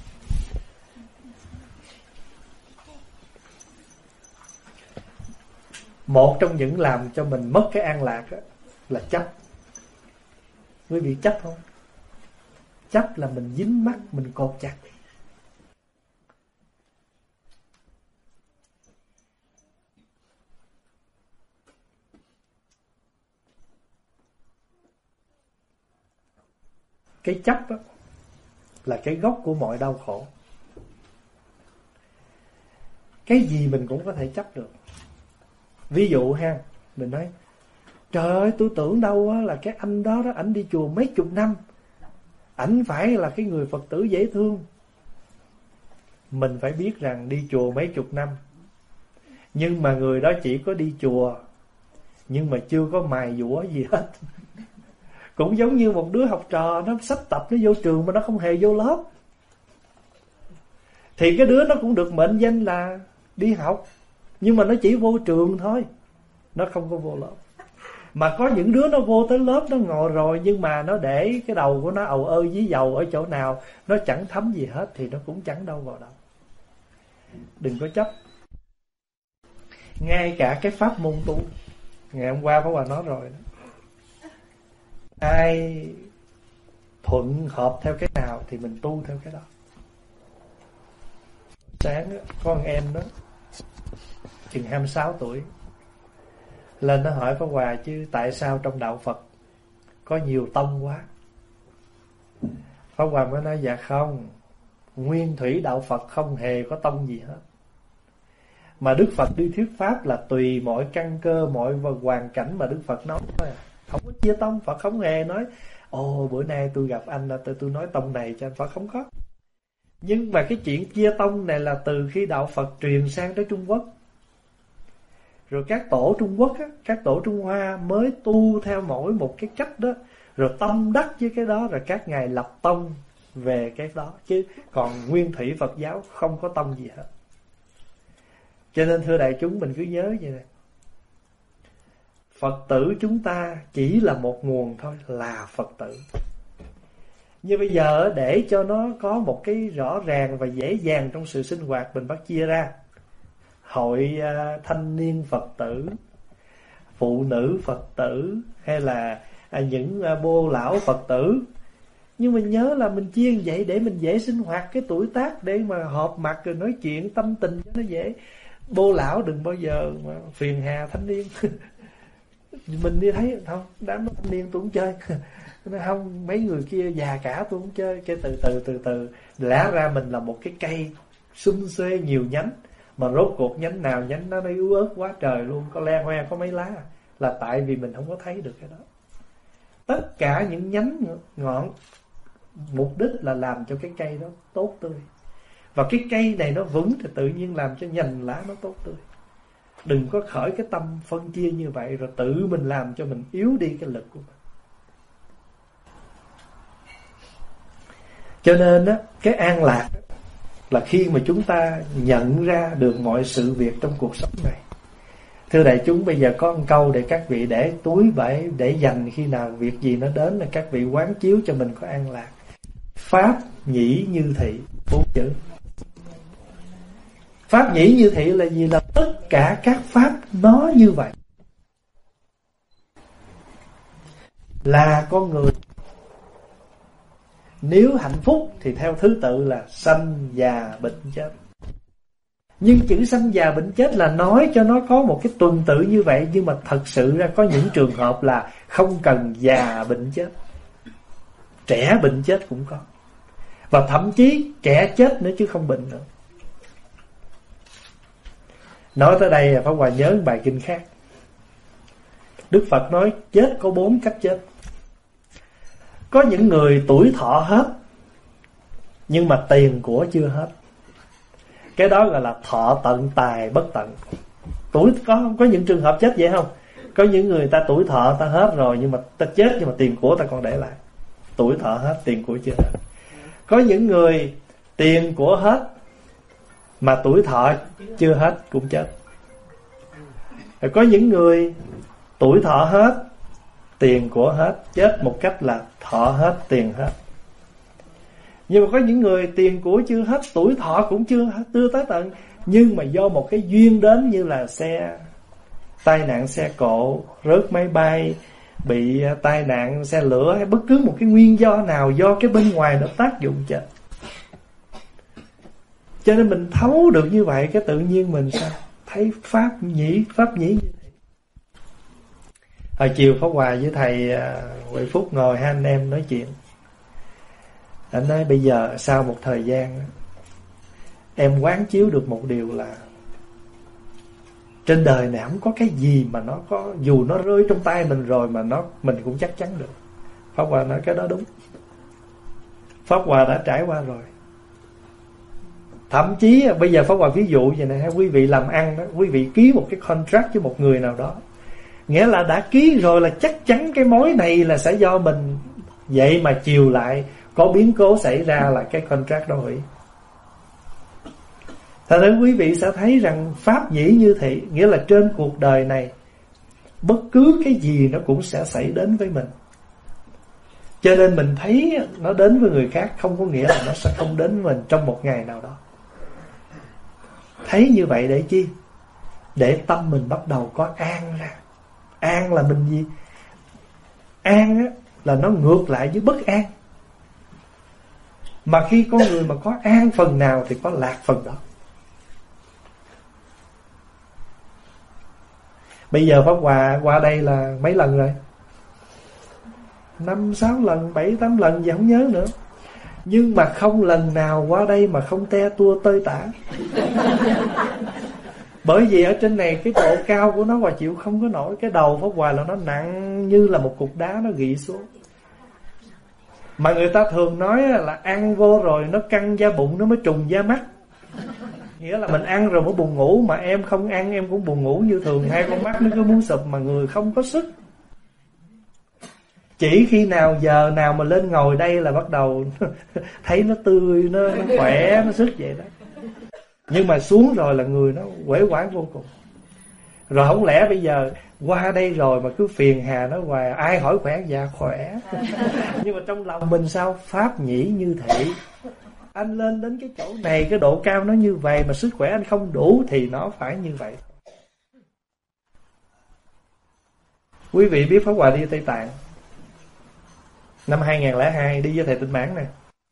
Một trong những làm cho mình mất cái an lạc là chấp. Quý vị chấp không? Chấp là mình dính mắc, mình cột chặt. Cái chấp là cái gốc của mọi đau khổ. Cái gì mình cũng có thể chấp được. Ví dụ ha, mình nói trời ơi, tôi tưởng đâu là cái anh đó ảnh đi chùa mấy chục năm, ảnh phải là cái người Phật tử dễ thương. Mình phải biết rằng đi chùa mấy chục năm, nhưng mà người đó chỉ có đi chùa, nhưng mà chưa có mài dũa gì hết. Cũng giống như một đứa học trò, nó sắp tập nó vô trường mà nó không hề vô lớp, thì cái đứa nó cũng được mệnh danh là đi học, nhưng mà nó chỉ vô trường thôi, nó không có vô lớp. Mà có những đứa nó vô tới lớp, nó ngồi rồi, nhưng mà nó để cái đầu của nó ầu ơ dí dầu ở chỗ nào, nó chẳng thấm gì hết, thì nó cũng chẳng đâu vào đâu. Đừng có chấp. Ngay cả cái pháp môn tu, ngày hôm qua Pháp Hòa nói rồi đó, ai thuận hợp theo cái nào thì mình tu theo cái đó. Sáng có con em đó chừng 26 tuổi lên nó hỏi Pháp Hòa chứ tại sao trong đạo Phật có nhiều tông quá. Pháp Hòa mới nói dạ không, nguyên thủy đạo Phật không hề có tông gì hết. Mà Đức Phật đi thuyết pháp là tùy mọi căn cơ, mọi hoàn cảnh mà Đức Phật nói thôi à. Không có chia tông. Phật không hề nói ồ bữa nay tôi gặp anh là tôi nói tông này cho anh. Phật không có. Nhưng mà cái chuyện chia tông này là từ khi đạo Phật truyền sang tới Trung Quốc, rồi các tổ Trung Quốc á, các tổ Trung Hoa mới tu theo mỗi một cái cách đó, rồi tâm đắc với cái đó, rồi các ngài lập tông về cái đó. Chứ còn nguyên thủy Phật giáo không có tông gì hết. Cho nên thưa đại chúng, mình cứ nhớ vậy này, Phật tử chúng ta chỉ là một nguồn thôi, là Phật tử. Như bây giờ để cho nó có một cái rõ ràng và dễ dàng trong sự sinh hoạt, mình bắt chia ra hội thanh niên Phật tử, phụ nữ Phật tử, hay là những bô lão Phật tử. Nhưng mình nhớ là mình chia như vậy để mình dễ sinh hoạt cái tuổi tác, để mà họp mặt rồi nói chuyện tâm tình cho nó dễ. Bô lão đừng bao giờ mà phiền hà thanh niên. Mình đi thấy không, đám thanh niên tôi cũng chơi. Nói không, mấy người kia già cả tôi cũng chơi. Cái từ từ lẽ ra mình là một cái cây xum xuê nhiều nhánh, mà rốt cuộc nhánh nào nhánh nó yếu ớt quá trời luôn, có le hoe có mấy lá, là tại vì mình không có thấy được cái đó. Tất cả những nhánh ngọn mục đích là làm cho cái cây đó tốt tươi, và cái cây này nó vững thì tự nhiên làm cho nhành lá nó tốt tươi. Đừng có khởi cái tâm phân chia như vậy, rồi tự mình làm cho mình yếu đi cái lực của mình. Cho nên á, cái an lạc là khi mà chúng ta nhận ra được mọi sự việc trong cuộc sống này. Thưa đại chúng, bây giờ có một câu để các vị để túi bể, để dành khi nào việc gì nó đến là các vị quán chiếu cho mình có an lạc. Pháp nhĩ như thị, 4 chữ. Pháp nhĩ như thị là gì? Là tất cả các pháp nó như vậy. Là con người. Nếu hạnh phúc thì theo thứ tự là sanh, già, bệnh, chết. Nhưng chữ sanh, già, bệnh, chết là nói cho nó có một cái tuần tự như vậy. Nhưng mà thật sự ra có những trường hợp là không cần già, bệnh, chết. Trẻ bệnh chết cũng có. Và thậm chí trẻ chết nữa chứ không bệnh nữa. Nói tới đây Pháp Hòa nhớ bài kinh khác. Đức Phật nói chết có 4 cách chết. Có những người tuổi thọ hết nhưng mà tiền của chưa hết. Cái đó gọi là thọ tận tài bất tận. Tuổi có những trường hợp chết vậy không? Có những người ta tuổi thọ ta hết rồi nhưng mà ta chết nhưng mà tiền của ta còn để lại. Tuổi thọ hết, tiền của chưa hết. Có những người tiền của hết mà tuổi thọ chưa hết cũng chết. Rồi có những người tuổi thọ hết, tiền của hết, chết một cách là thọ hết, tiền hết. Nhưng mà có những người tiền của chưa hết, tuổi thọ cũng chưa tới tận, nhưng mà do một cái duyên đến như là tai nạn xe cộ, rớt máy bay, bị tai nạn xe lửa, hay bất cứ một cái nguyên do nào do cái bên ngoài nó tác dụng chết. Cho nên mình thấu được như vậy, cái tự nhiên mình sao thấy pháp nhĩ như thế. Hồi chiều Pháp Hòa với thầy Huệ Phúc ngồi hai anh em nói chuyện. Anh nói bây giờ sau một thời gian em quán chiếu được một điều là trên đời này không có cái gì mà nó có, dù nó rơi trong tay mình rồi mà mình cũng chắc chắn được. Pháp Hòa nói cái đó đúng. Pháp Hòa đã trải qua rồi. Thậm chí bây giờ Pháp Hòa ví dụ vậy này, quý vị làm ăn đó, quý vị ký một cái contract với một người nào đó, nghĩa là đã ký rồi là chắc chắn cái mối này là sẽ do mình. Vậy mà chiều lại có biến cố xảy ra là cái contract đó hủy. Thật ra quý vị sẽ thấy rằng pháp nhĩ như thị, nghĩa là trên cuộc đời này bất cứ cái gì nó cũng sẽ xảy đến với mình. Cho nên mình thấy nó đến với người khác không có nghĩa là nó sẽ không đến với mình trong một ngày nào đó. Thấy như vậy để chi? Để tâm mình bắt đầu có an ra. An là mình gì? An á, là nó ngược lại với bất an. Mà khi con người mà có an phần nào thì có lạc phần đó. Bây giờ Pháp Hòa qua đây là mấy lần rồi? 5-6 lần, 7-8 lần gì không nhớ nữa. Nhưng mà không lần nào qua đây mà không te tua tơi tả. Bởi vì ở trên này cái độ cao của nó Hòa chịu không có nổi. Cái đầu Pháp Hòa là nó nặng như là một cục đá nó gị xuống. Mà người ta thường nói là ăn vô rồi nó căng da bụng, nó mới trùng da mắt. Nghĩa là mình ăn rồi mới buồn ngủ. Mà em không ăn em cũng buồn ngủ như thường. Hai con mắt nó cứ muốn sụp mà người không có sức. Chỉ khi nào giờ nào mà lên ngồi đây là bắt đầu thấy nó tươi, nó khỏe, nó sức vậy đó. Nhưng mà xuống rồi là người nó uể oải vô cùng. Rồi không lẽ bây giờ qua đây rồi mà cứ phiền hà nó hoài, ai hỏi khỏe? Dạ khỏe. Nhưng mà trong lòng mình sao? Pháp nhĩ như thị. Anh lên đến cái chỗ này, cái độ cao nó như vậy mà sức khỏe anh không đủ thì nó phải như vậy. Quý vị biết Pháp Hòa đi Tây Tạng năm 2002 đi với thầy Tịnh Mãn nè.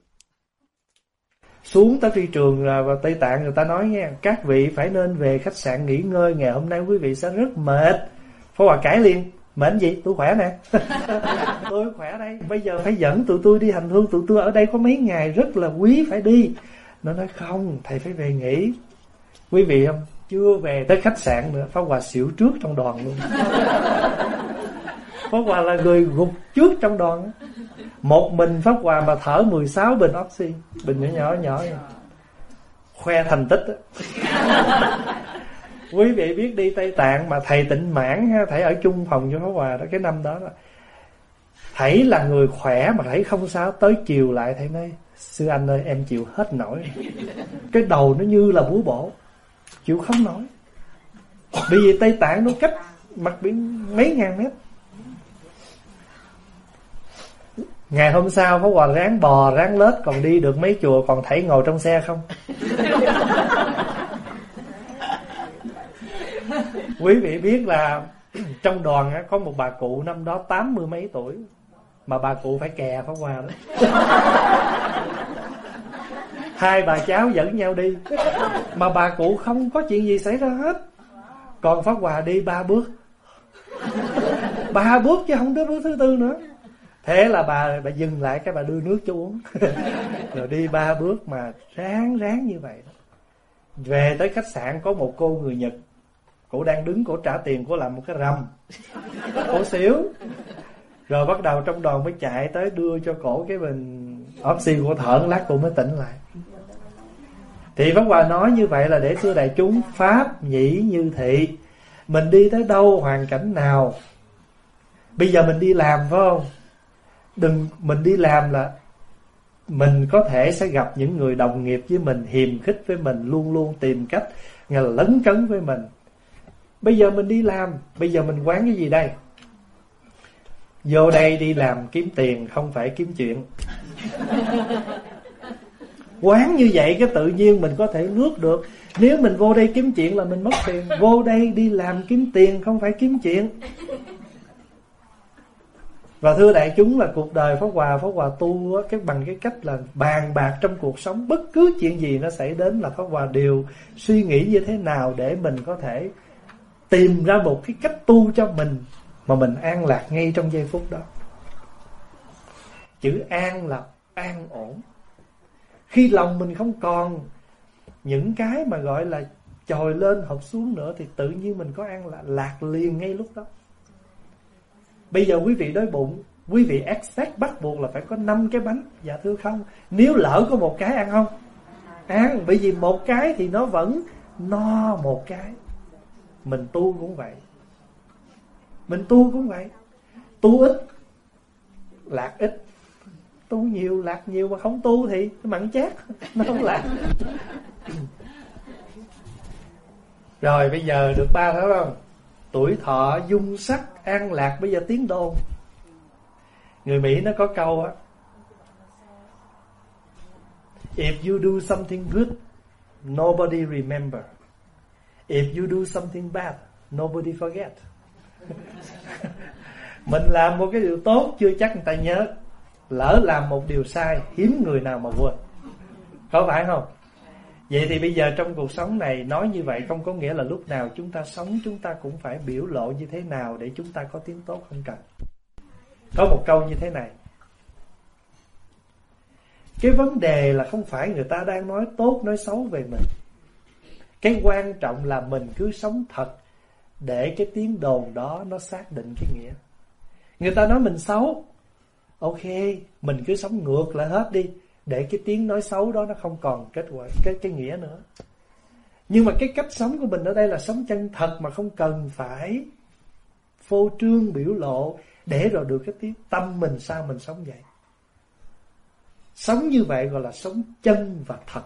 Xuống tới phi trường và Tây Tạng người ta nói nghe, các vị phải nên về khách sạn nghỉ ngơi, ngày hôm nay quý vị sẽ rất mệt. Pháp Hòa cãi liền, mệt gì? Tôi khỏe nè. Tôi khỏe đây, bây giờ phải dẫn tụi tôi đi hành hương, tụi tôi ở đây có mấy ngày rất là quý phải đi. Nó nói không, thầy phải về nghỉ. Quý vị không, chưa về tới khách sạn nữa, Pháp Hòa xỉu trước trong đoàn luôn. Pháp Hòa là người gục trước trong đoàn. Một mình Pháp Hòa mà thở 16 bình oxy, bình nhỏ khoe thành tích. Quý vị biết đi Tây Tạng mà thầy Tịnh Mãn, thầy ở chung phòng với Pháp Hòa đó, cái năm đó là thầy là người khỏe mà thầy không sao, tới chiều lại thầy nói Sư anh ơi, em chịu hết nổi. Cái đầu nó như là búa bổ, chịu không nổi. Bởi vì Tây Tạng nó cách mặt biển mấy ngàn mét. Ngày hôm sau Pháp Hòa ráng bò ráng lết, còn đi được mấy chùa, còn thảy ngồi trong xe không. Quý vị biết là trong đoàn có một bà cụ năm đó 80 mấy tuổi, mà bà cụ phải kè Pháp Hòa đó. Hai bà cháu dẫn nhau đi, mà bà cụ không có chuyện gì xảy ra hết. Còn Pháp Hòa đi 3 bước. 3 bước chứ không tới bước thứ tư nữa. Thế là bà dừng lại, cái bà đưa nước cho uống. Rồi đi 3 bước mà ráng như vậy đó. Về tới khách sạn có một cô người Nhật, cổ đang đứng, cổ trả tiền, cổ làm một cái rầm, cổ xỉu. Rồi bắt đầu trong đoàn mới chạy tới đưa cho cổ cái bình oxy của thở, lát cổ mới tỉnh lại. Thì Pháp Hòa nói như vậy là để thưa đại chúng, pháp nhĩ như thị. Mình đi tới đâu, hoàn cảnh nào, bây giờ mình đi làm phải không? Mình đi làm là mình có thể sẽ gặp những người đồng nghiệp với mình, hiềm khích với mình, luôn luôn tìm cách là lấn cấn với mình. Bây giờ mình đi làm, bây giờ mình quán cái gì đây? Vô đây đi làm kiếm tiền, không phải kiếm chuyện. Quán như vậy cái tự nhiên mình có thể nuốt được. Nếu mình vô đây kiếm chuyện là mình mất tiền. Vô đây đi làm kiếm tiền, không phải kiếm chuyện. Và thưa đại chúng là cuộc đời Pháp Hòa tu bằng cái cách là bàn bạc trong cuộc sống. Bất cứ chuyện gì nó xảy đến là Pháp Hòa đều suy nghĩ như thế nào để mình có thể tìm ra một cái cách tu cho mình mà mình an lạc ngay trong giây phút đó. Chữ an là an ổn. Khi lòng mình không còn những cái mà gọi là trồi lên hợp xuống nữa thì tự nhiên mình có an lạc liền ngay lúc đó. Bây giờ quý vị đói bụng, quý vị expect bắt buộc là phải có 5 cái bánh. Dạ thưa không. Nếu lỡ có một cái ăn không? Ăn, bởi vì một cái thì nó vẫn no một cái. Mình tu cũng vậy. Mình tu cũng vậy. Tu ít, lạc ít. Tu nhiều, lạc nhiều, mà không tu thì mặn chát, nó không lạc. Rồi bây giờ được 3 tháng không? Tuổi thọ, dung sắc, an lạc, bây giờ tiến đồn. Người Mỹ nó có câu á: If you do something good, nobody remember. If you do something bad, nobody forget. Mình làm một cái điều tốt chưa chắc người ta nhớ. Lỡ làm một điều sai, hiếm người nào mà quên. Có phải không? Vậy thì bây giờ trong cuộc sống này nói như vậy không có nghĩa là lúc nào chúng ta sống chúng ta cũng phải biểu lộ như thế nào để chúng ta có tiếng tốt, không cần. Có một câu như thế này: cái vấn đề là không phải người ta đang nói tốt nói xấu về mình. Cái quan trọng là mình cứ sống thật để cái tiếng đồn đó nó xác định cái nghĩa. Người ta nói mình xấu, ok, mình cứ sống ngược lại hết đi, để cái tiếng nói xấu đó nó không còn kết quả cái nghĩa nữa. Nhưng mà cái cách sống của mình ở đây là sống chân thật, mà không cần phải phô trương biểu lộ để rồi được cái tiếng tâm mình sao mình sống vậy. Sống như vậy gọi là sống chân và thật.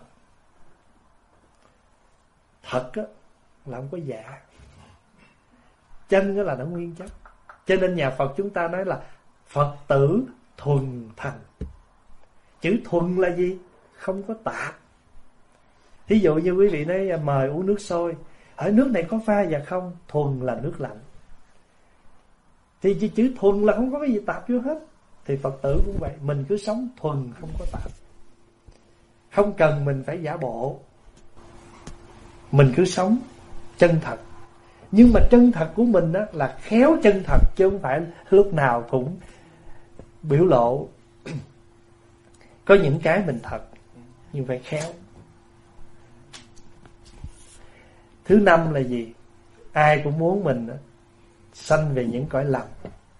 Thật á là không có giả, chân đó là nó nguyên chất. Cho nên nhà Phật chúng ta nói là Phật tử thuần thành. Chữ thuần là gì? Không có tạp. Thí dụ như quý vị nói mời uống nước sôi, ở nước này có pha và không? Thuần là nước lạnh. Thì chữ thuần là không có cái gì tạp vô hết. Thì Phật tử cũng vậy, mình cứ sống thuần không có tạp. Không cần mình phải giả bộ, mình cứ sống chân thật. Nhưng mà chân thật của mình đó là khéo chân thật, chứ không phải lúc nào cũng biểu lộ. Có những cái mình thật nhưng phải khéo. Thứ 5 là gì? Ai cũng muốn mình sanh về những cõi lành.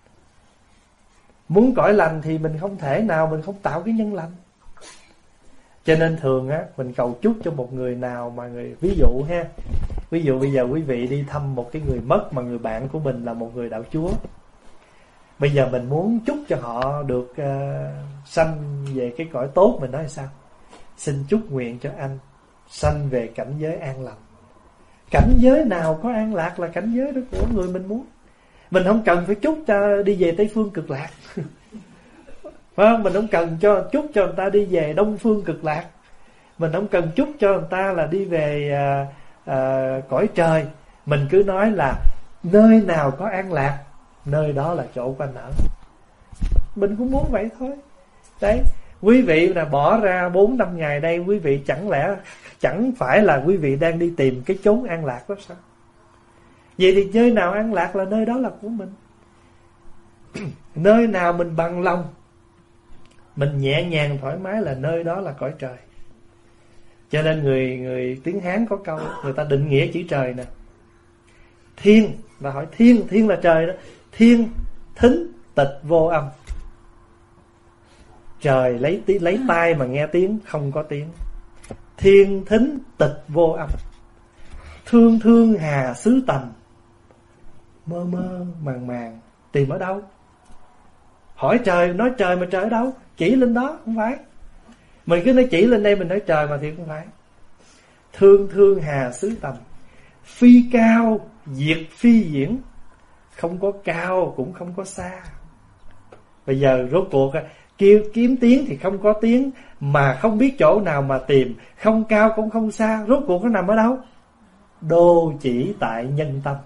Muốn cõi lành thì mình không thể nào mình không tạo cái nhân lành. Cho nên thường á, mình cầu chúc cho một người nào mà ví dụ ha, ví dụ bây giờ quý vị đi thăm một cái người mất mà người bạn của mình là một người đạo Chúa. Bây giờ mình muốn chúc cho họ được sanh về cái cõi tốt, mình nói sao? Xin chúc nguyện cho anh sanh về cảnh giới an lành. Cảnh giới nào có an lạc là cảnh giới đó của người mình muốn. Mình không cần phải chúc cho đi về Tây Phương Cực Lạc. Phải không? Mình không cần chúc cho người ta đi về Đông Phương Cực Lạc. Mình không cần chúc cho người ta là đi về cõi trời. Mình cứ nói là nơi nào có an lạc, nơi đó là chỗ của anh ở. Mình cũng muốn vậy thôi. Đấy, quý vị là bỏ ra 4-5 ngày đây, quý vị chẳng phải là quý vị đang đi tìm cái chốn an lạc đó sao? Vậy thì nơi nào an lạc là nơi đó là của mình. Nơi nào mình bằng lòng, mình nhẹ nhàng thoải mái là nơi đó là cõi trời. Cho nên người tiếng Hán có câu, người ta định nghĩa chữ trời nè. Thiên, và hỏi thiên là trời đó. Thiên thính tịch vô âm. Trời lấy tai mà nghe tiếng, không có tiếng. Thiên thính tịch vô âm. Thương thương hà xứ tầm, mơ mơ màng màng tìm ở đâu? Hỏi trời, nói trời mà trời ở đâu? Chỉ lên đó, không phải. Mình cứ nói chỉ lên đây, mình nói trời mà thì không phải. Thương thương hà xứ tầm, phi cao diệt phi diễn. Không có cao cũng không có xa. Bây giờ rốt cuộc kêu kiếm tiếng thì không có tiếng, mà không biết chỗ nào mà tìm. Không cao cũng không xa, rốt cuộc nó nằm ở đâu? Đô chỉ tại nhân tâm.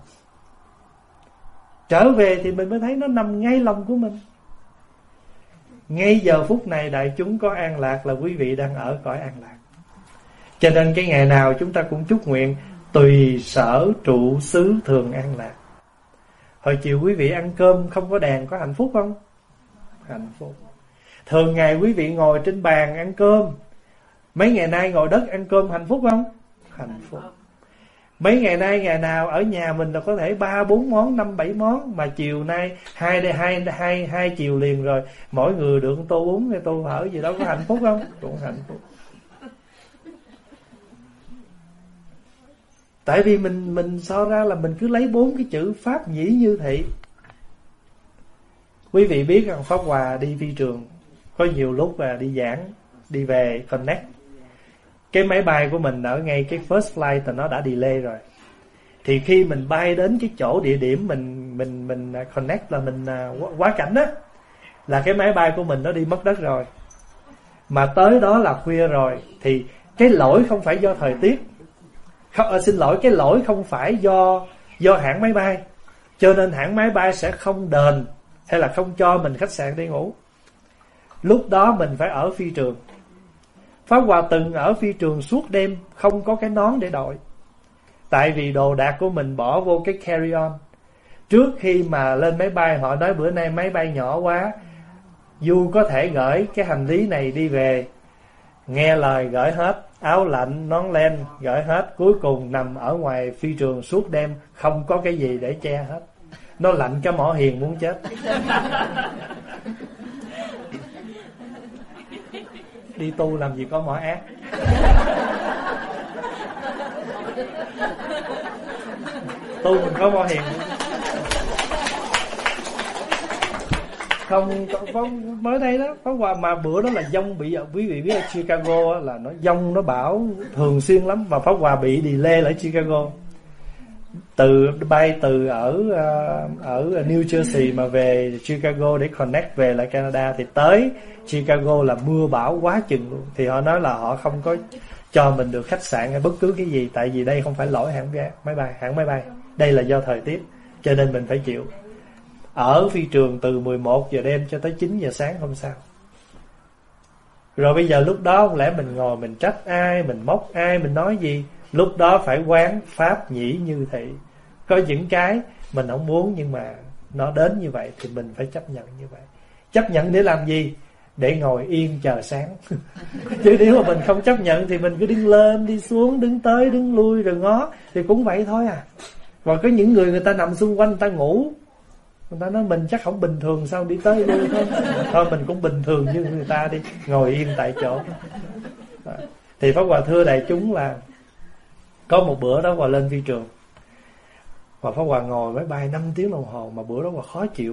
Trở về thì mình mới thấy nó nằm ngay lòng của mình. Ngay giờ phút này đại chúng có an lạc là quý vị đang ở cõi an lạc. Cho nên cái ngày nào chúng ta cũng chúc nguyện tùy sở trụ xứ thường an lạc. Hồi chiều quý vị ăn cơm không có đèn có hạnh phúc không? Hạnh phúc. Thường ngày quý vị ngồi trên bàn ăn cơm, mấy ngày nay ngồi đất ăn cơm hạnh phúc không? Hạnh phúc. Mấy ngày nay ngày nào ở nhà mình là có thể 3-4 món, 5-7 món, mà chiều nay hai chiều liền rồi, mỗi người được tô bún hay tô phở gì đó, có hạnh phúc không? Cũng hạnh phúc. Tại vì mình so ra là mình cứ lấy 4 cái chữ pháp nhĩ như thị. Quý vị biết rằng Pháp Hòa đi phi trường, có nhiều lúc là đi giảng, đi về connect. Cái máy bay của mình ở ngay cái first flight thì nó đã delay rồi. Thì khi mình bay đến cái chỗ địa điểm mình connect là mình quá cảnh đó, là cái máy bay của mình nó đi mất đất rồi. Mà tới đó là khuya rồi, thì cái lỗi không phải do thời tiết. Xin lỗi, cái lỗi không phải do hãng máy bay. Cho nên hãng máy bay sẽ không đền hay là không cho mình khách sạn đi ngủ. Lúc đó mình phải ở phi trường. Pháp Hòa từng ở phi trường suốt đêm, không có cái nón để đội. Tại vì đồ đạc của mình bỏ vô cái carry on. Trước khi mà lên máy bay, họ nói bữa nay máy bay nhỏ quá, Du có thể gửi cái hành lý này đi về. Nghe lời gửi hết, áo lạnh, nón len gửi hết. Cuối cùng nằm ở ngoài phi trường suốt đêm, không có cái gì để che hết. Nó lạnh cái mỏ hiền muốn chết. Đi tu làm gì có mỏ ác. Tu mình có mỏ hiền. Không mới đây đó, có qua mà bữa đó là dông bị, quý vị biết ở Chicago là nó dông nó bão thường xuyên lắm, và Pháp Hòa bị delay ở Chicago. Bay từ ở New Jersey mà về Chicago để connect về lại Canada, thì tới Chicago là mưa bão quá chừng luôn. Thì họ nói là họ không có cho mình được khách sạn hay bất cứ cái gì, tại vì đây không phải lỗi hãng máy bay, đây là do thời tiết, cho nên mình phải chịu. Ở phi trường từ 11 giờ đêm cho tới 9 giờ sáng hôm sau. Rồi bây giờ lúc đó không lẽ mình ngồi mình trách ai, mình móc ai, mình nói gì? Lúc đó phải quán pháp nhĩ như thị. Có những cái mình không muốn nhưng mà nó đến như vậy thì mình phải chấp nhận như vậy. Chấp nhận để làm gì? Để ngồi yên chờ sáng. Chứ nếu mà mình không chấp nhận thì mình cứ đứng lên, đi xuống, đứng tới, đứng lui rồi ngó, thì cũng vậy thôi à. Và có những người ta nằm xung quanh người ta ngủ, người ta nói mình chắc không bình thường sao đi tới lui thôi. Thôi mình cũng bình thường như người ta đi, ngồi yên tại chỗ. Thì Pháp Hòa thưa đại chúng là có một bữa đó Hòa lên phi trường, và Pháp Hòa ngồi máy bay 5 tiếng đồng hồ, mà bữa đó Hòa khó chịu.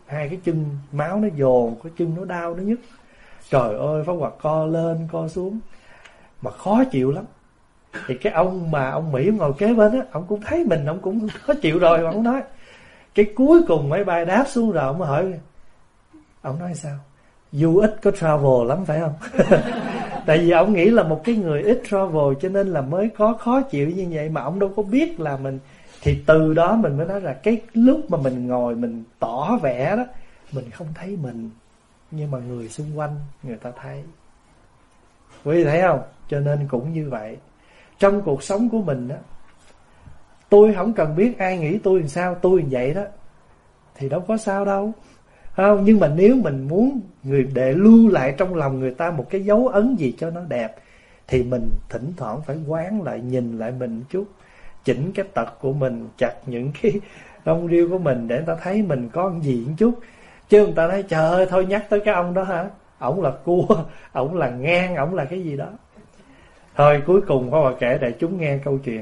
hai cái chân máu nó dồn, cái chân nó đau nó nhức. Trời ơi, Pháp Hòa co lên co xuống mà khó chịu lắm. Thì cái ông Mỹ ngồi kế bên á, ông cũng thấy mình, ông cũng khó chịu rồi mà ông nói. Cái cuối cùng máy bay đáp xuống rồi, ông mới hỏi, ông nói sao? Du ít có travel lắm phải không? Tại vì ông nghĩ là một cái người ít travel cho nên là mới có khó chịu như vậy, mà ông đâu có biết là mình. Thì từ đó mình mới nói là cái lúc mà mình ngồi mình tỏ vẻ đó, mình không thấy mình, nhưng mà người xung quanh người ta thấy. Quý vị thấy không? Cho nên cũng như vậy. Trong cuộc sống của mình đó, tôi không cần biết ai nghĩ tôi làm sao, tôi làm vậy đó thì đâu có sao đâu, không? Nhưng mà nếu mình muốn để lưu lại trong lòng người ta một cái dấu ấn gì cho nó đẹp, thì mình thỉnh thoảng phải quán lại, nhìn lại mình chút, chỉnh cái tật của mình, chặt những cái rong riêu của mình để người ta thấy mình có cái gì một chút. Chứ người ta nói trời ơi, thôi nhắc tới cái ông đó hả, ổng là cua, ổng là ngang, ổng là cái gì đó. Thôi cuối cùng có bà kể để chúng nghe câu chuyện.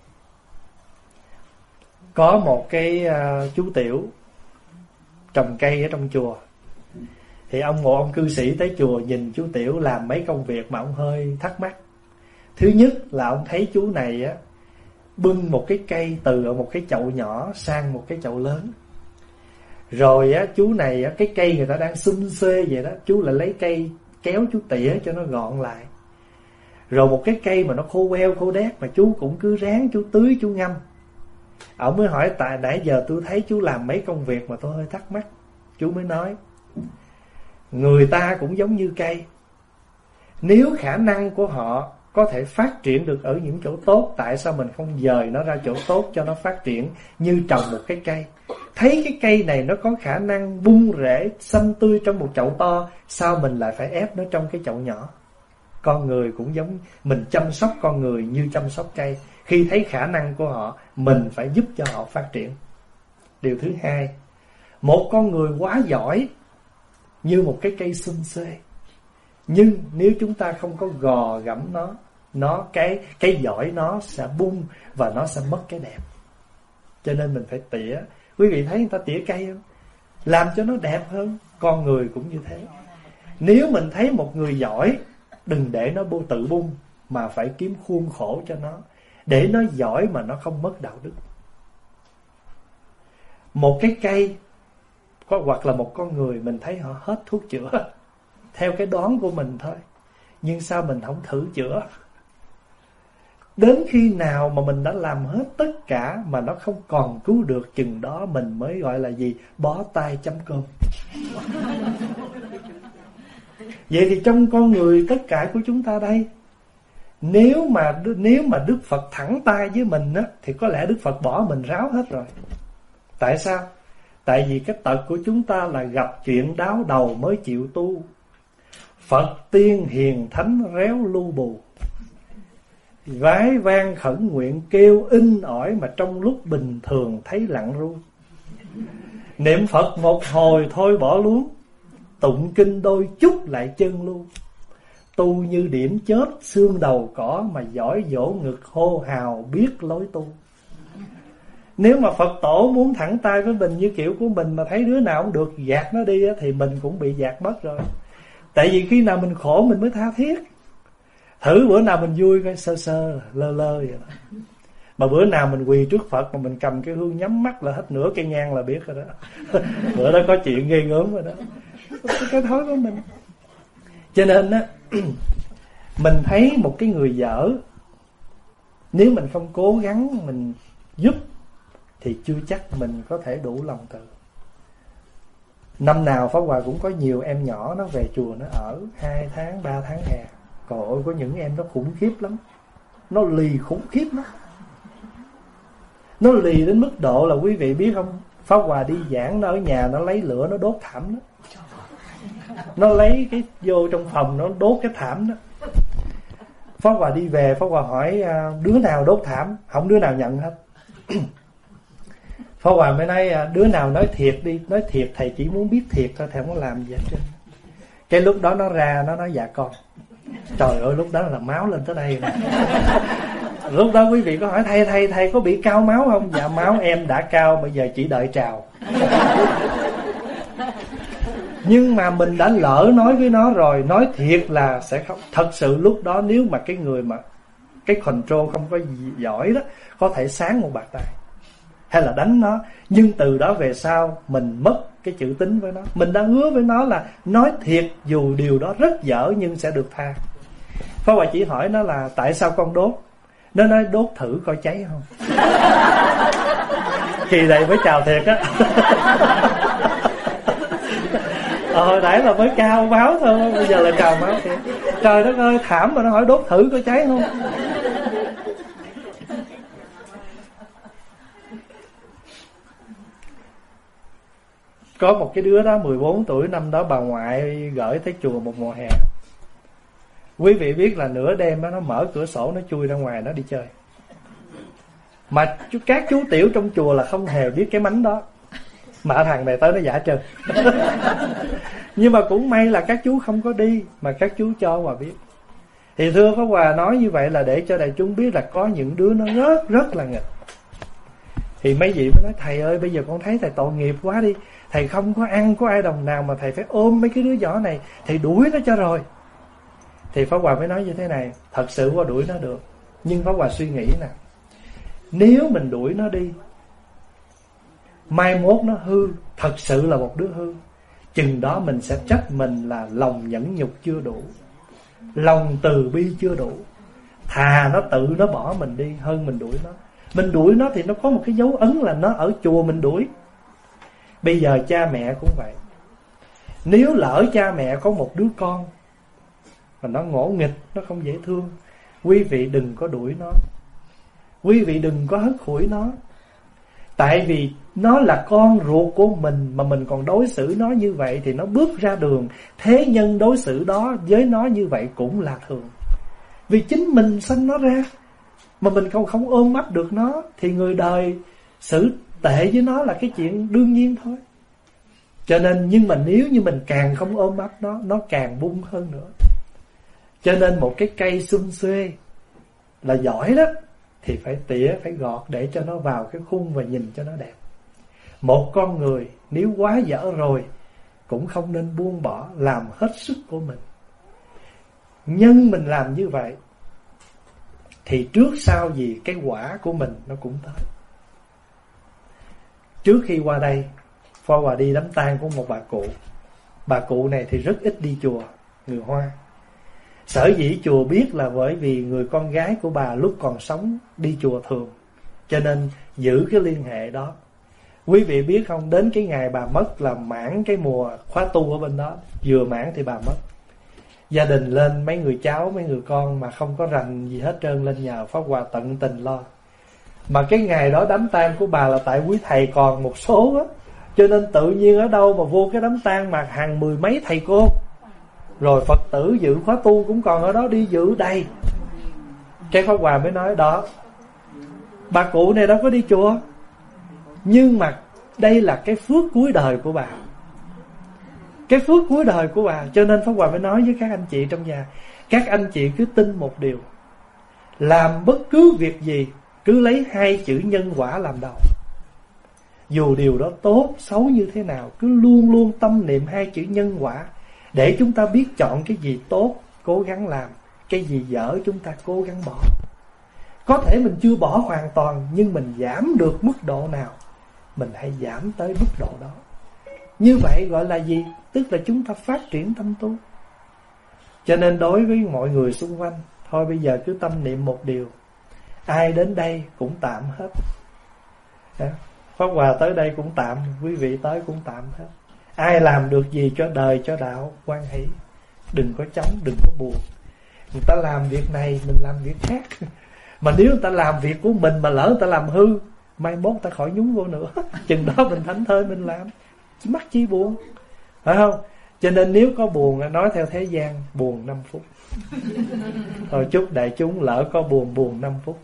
Có một cái chú Tiểu trồng cây ở trong chùa. Thì ông cư sĩ tới chùa nhìn chú Tiểu làm mấy công việc mà ông hơi thắc mắc. Thứ nhất là ông thấy chú này á bưng một cái cây từ một cái chậu nhỏ sang một cái chậu lớn. Rồi á chú này á, cái cây người ta đang xum xuê vậy đó, chú lại lấy cây kéo chú tỉa cho nó gọn lại. Rồi một cái cây mà nó khô queo khô đét mà chú cũng cứ ráng chú tưới chú ngâm. Ông mới hỏi tại nãy giờ tôi thấy chú làm mấy công việc mà tôi hơi thắc mắc. Chú mới nói người ta cũng giống như cây, nếu khả năng của họ có thể phát triển được ở những chỗ tốt, tại sao mình không dời nó ra chỗ tốt cho nó phát triển? Như trồng một cái cây, thấy cái cây này nó có khả năng bung rễ xanh tươi trong một chậu to, sao mình lại phải ép nó trong cái chậu nhỏ? Con người cũng giống, mình chăm sóc con người như chăm sóc cây. Khi thấy khả năng của họ, mình phải giúp cho họ phát triển. Điều thứ hai, một con người quá giỏi như một cái cây xum xuê, nhưng nếu chúng ta không có gò gẫm nó cái giỏi nó sẽ bung và nó sẽ mất cái đẹp. Cho nên mình phải tỉa. Quý vị thấy người ta tỉa cây không? Làm cho nó đẹp hơn. Con người cũng như thế. Nếu mình thấy một người giỏi, đừng để nó tự bung, mà phải kiếm khuôn khổ cho nó, để nó giỏi mà nó không mất đạo đức. Một cái cây hoặc là một con người, mình thấy họ hết thuốc chữa theo cái đoán của mình thôi, nhưng sao mình không thử chữa? Đến khi nào mà mình đã làm hết tất cả mà nó không còn cứu được, chừng đó mình mới gọi là gì? Bó tay chấm cơm. Vậy thì trong con người tất cả của chúng ta đây, nếu mà Đức Phật thẳng tay với mình á, thì có lẽ Đức Phật bỏ mình ráo hết rồi. Tại sao? Tại vì cái tật của chúng ta là gặp chuyện đáo đầu mới chịu tu. Phật tiên hiền thánh réo lu bù, vái vang khẩn nguyện kêu in ỏi, mà trong lúc bình thường thấy lặng ru. Niệm Phật một hồi thôi bỏ luống, tụng kinh đôi chút lại chân lu. Tu như điểm chớp xương đầu cỏ, mà giỏi dỗ ngực hô hào biết lối tu. Nếu mà Phật tổ muốn thẳng tay với mình như kiểu của mình, mà thấy đứa nào không được gạt nó đi á, thì mình cũng bị gạt mất rồi. Tại vì khi nào mình khổ mình mới tha thiết. Thử bữa nào mình vui coi, sơ sơ lơ lơ vậy đó. Mà bữa nào mình quỳ trước Phật mà mình cầm cái hương nhắm mắt là hết nửa cây nhang là biết rồi đó. Bữa đó có chuyện ghê gớm rồi đó. Cái thói của mình. Cho nên á, mình thấy một cái người dở, nếu mình không cố gắng mình giúp thì chưa chắc mình có thể đủ lòng từ. Năm nào Pháp Hòa cũng có nhiều em nhỏ nó về chùa nó ở 2 tháng, 3 tháng hè. Trời ơi, có những em nó khủng khiếp lắm. Nó lì khủng khiếp lắm. Nó lì đến mức độ là quý vị biết không, Pháp Hòa đi giảng nó ở nhà nó lấy lửa nó đốt thảm đó. Nó lấy cái vô trong phòng nó đốt cái thảm đó. Pháp Hòa đi về, Pháp Hòa hỏi đứa nào đốt thảm, không đứa nào nhận hết. Pháp Hòa mới nói đứa nào nói thiệt đi, nói thiệt thầy chỉ muốn biết thiệt thôi, thầy không có làm gì hết trơn. Cái lúc đó nó ra nó nói dạ con. Trời ơi, lúc đó là máu lên tới đây nè. Lúc đó quý vị có hỏi thầy có bị cao máu không? Dạ máu em đã cao, bây giờ chỉ đợi trào. Nhưng mà mình đã lỡ nói với nó rồi, nói thiệt là sẽ không. Thật sự lúc đó nếu mà cái người mà cái control không có giỏi đó, có thể sáng một bạt tay hay là đánh nó. Nhưng từ đó về sau mình mất cái chữ tín với nó. Mình đã hứa với nó là nói thiệt dù điều đó rất dở nhưng sẽ được tha. Pháp Hòa chỉ hỏi nó là tại sao con đốt. Nó nói đốt thử coi cháy không. Kỳ này mới chào thiệt á. Hồi nãy là mới cao máu thôi, bây giờ là chào máu thiệt. Trời đất ơi, thảm mà nó hỏi đốt thử coi cháy không. Có một cái đứa đó 14 tuổi, năm đó bà ngoại gửi tới chùa một mùa hè. Quý vị biết là nửa đêm đó, nó mở cửa sổ, nó chui ra ngoài, nó đi chơi. Mà các chú tiểu trong chùa là không hề biết cái mánh đó. Mà thằng này tới nó giả trơn. Nhưng mà cũng may là các chú không có đi, mà các chú cho Hòa biết. Thì thưa Pháp Hòa nói như vậy là để cho đại chúng biết là có những đứa nó rất là nghịch. Thì mấy vị mới nói thầy ơi, bây giờ con thấy thầy tội nghiệp quá đi. Thầy không có ăn có ai đồng nào mà thầy phải ôm mấy cái đứa nhỏ này, thầy đuổi nó cho rồi. Thì Pháp Hòa mới nói như thế này, thật sự Hòa đuổi nó được. Nhưng Pháp Hòa suy nghĩ nè, nếu mình đuổi nó đi, mai mốt nó hư, thật sự là một đứa hư, chừng đó mình sẽ trách mình là lòng nhẫn nhục chưa đủ, lòng từ bi chưa đủ. Thà nó tự nó bỏ mình đi hơn mình đuổi nó. Mình đuổi nó thì nó có một cái dấu ấn là nó ở chùa mình đuổi. Bây giờ cha mẹ cũng vậy. Nếu lỡ cha mẹ có một đứa con mà nó ngỗ nghịch, nó không dễ thương, quý vị đừng có đuổi nó, quý vị đừng có hất hủi nó. Tại vì nó là con ruột của mình mà mình còn đối xử nó như vậy, thì nó bước ra đường, thế nhân đối xử đó với nó như vậy cũng là thường. Vì chính mình sinh nó ra, mà mình không ôm ấp được nó, thì người đời xử tệ với nó là cái chuyện đương nhiên thôi. Cho nên, nhưng mà nếu như mình càng không ôm ấp nó càng bung hơn nữa. Cho nên một cái cây xum xuê là giỏi đó, thì phải tỉa, phải gọt để cho nó vào cái khung và nhìn cho nó đẹp. Một con người nếu quá dở rồi cũng không nên buông bỏ, làm hết sức của mình. Nhân mình làm như vậy thì trước sau gì cái quả của mình nó cũng tới. Trước khi qua đây, Pháp Hòa đi đám tang của một bà cụ. Bà cụ này thì rất ít đi chùa, người Hoa. Sở dĩ chùa biết là bởi vì người con gái của bà lúc còn sống đi chùa thường, cho nên giữ cái liên hệ đó. Quý vị biết không, đến cái ngày bà mất là mãn cái mùa khóa tu ở bên đó, vừa mãn thì bà mất. Gia đình lên, mấy người cháu, mấy người con mà không có rành gì hết trơn, lên nhờ Pháp Hòa tận tình lo. Mà cái ngày đó đám tang của bà là tại quý thầy còn một số á, cho nên tự nhiên ở đâu mà vô cái đám tang mà hàng 10 mấy thầy cô, rồi Phật tử dự khóa tu cũng còn ở đó đi dự đầy. Cái Pháp Hòa mới nói đó, bà cụ này đâu có đi chùa, nhưng mà đây là cái phước cuối đời của bà, cái phước cuối đời của bà. Cho nên Pháp Hòa mới nói với các anh chị trong nhà, các anh chị cứ tin một điều, làm bất cứ việc gì cứ lấy 2 chữ nhân quả làm đầu. Dù điều đó tốt, xấu như thế nào, cứ luôn luôn tâm niệm 2 chữ nhân quả, để chúng ta biết chọn cái gì tốt, cố gắng làm, cái gì dở chúng ta cố gắng bỏ. Có thể mình chưa bỏ hoàn toàn, nhưng mình giảm được mức độ nào, mình hãy giảm tới mức độ đó. Như vậy gọi là gì? Tức là chúng ta phát triển tâm tu. Cho nên đối với mọi người xung quanh, thôi bây giờ cứ tâm niệm một điều, ai đến đây cũng tạm hết. Pháp Hòa tới đây cũng tạm, quý vị tới cũng tạm hết. Ai làm được gì cho đời, cho đạo, hoan hỷ. Đừng có chống, đừng có buồn. Người ta làm việc này, mình làm việc khác. Mà nếu người ta làm việc của mình mà lỡ người ta làm hư, mai mốt người ta khỏi nhúng vô nữa. Chừng đó mình thảnh thơi mình làm, mắc chi buồn, phải không? Cho nên nếu có buồn, nói theo thế gian, buồn 5 phút. Thôi chúc đại chúng lỡ có buồn 5 phút.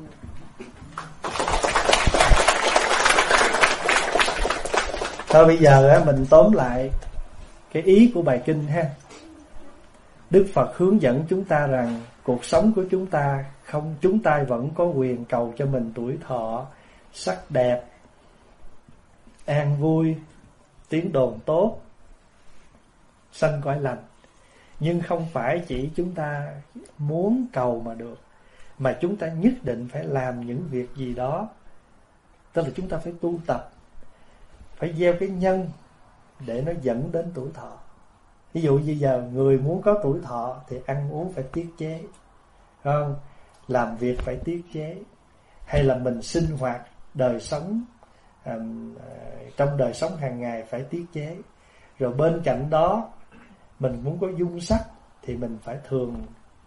Thôi bây giờ mình tóm lại cái ý của bài kinh ha. Đức Phật hướng dẫn chúng ta rằng cuộc sống của chúng ta vẫn có quyền cầu cho mình tuổi thọ, sắc đẹp, an vui, tiếng đồn tốt, sanh cõi lành. Nhưng không phải chỉ chúng ta muốn cầu mà được, mà chúng ta nhất định phải làm những việc gì đó. Tức là chúng ta phải tu tập, phải gieo cái nhân để nó dẫn đến tuổi thọ. Ví dụ như giờ người muốn có tuổi thọ thì ăn uống phải tiết chế, không? Làm việc phải tiết chế, hay là mình sinh hoạt đời sống, trong đời sống hàng ngày phải tiết chế. Rồi bên cạnh đó mình muốn có dung sắc thì mình phải thường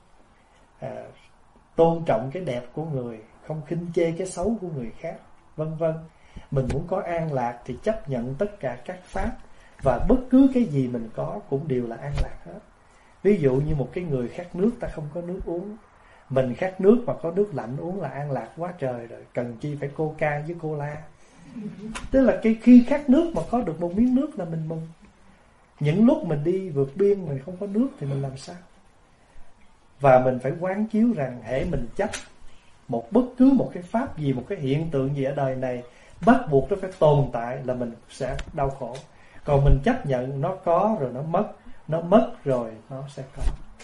tôn trọng cái đẹp của người, không khinh chê cái xấu của người khác, vân vân. Mình muốn có an lạc thì chấp nhận tất cả các pháp, và bất cứ cái gì mình có cũng đều là an lạc hết. Ví dụ như một cái người khát nước, ta không có nước uống, mình khát nước mà có nước lạnh uống là an lạc quá trời rồi, cần chi phải Coca với Cola. Tức là khi khát nước mà có được một miếng nước là mình mừng. Những lúc mình đi vượt biên mình không có nước thì mình làm sao? Và mình phải quán chiếu rằng hễ mình chấp bất cứ một cái pháp gì, một cái hiện tượng gì ở đời này bắt buộc nó phải tồn tại là mình sẽ đau khổ. Còn mình chấp nhận nó có rồi nó mất rồi nó sẽ có.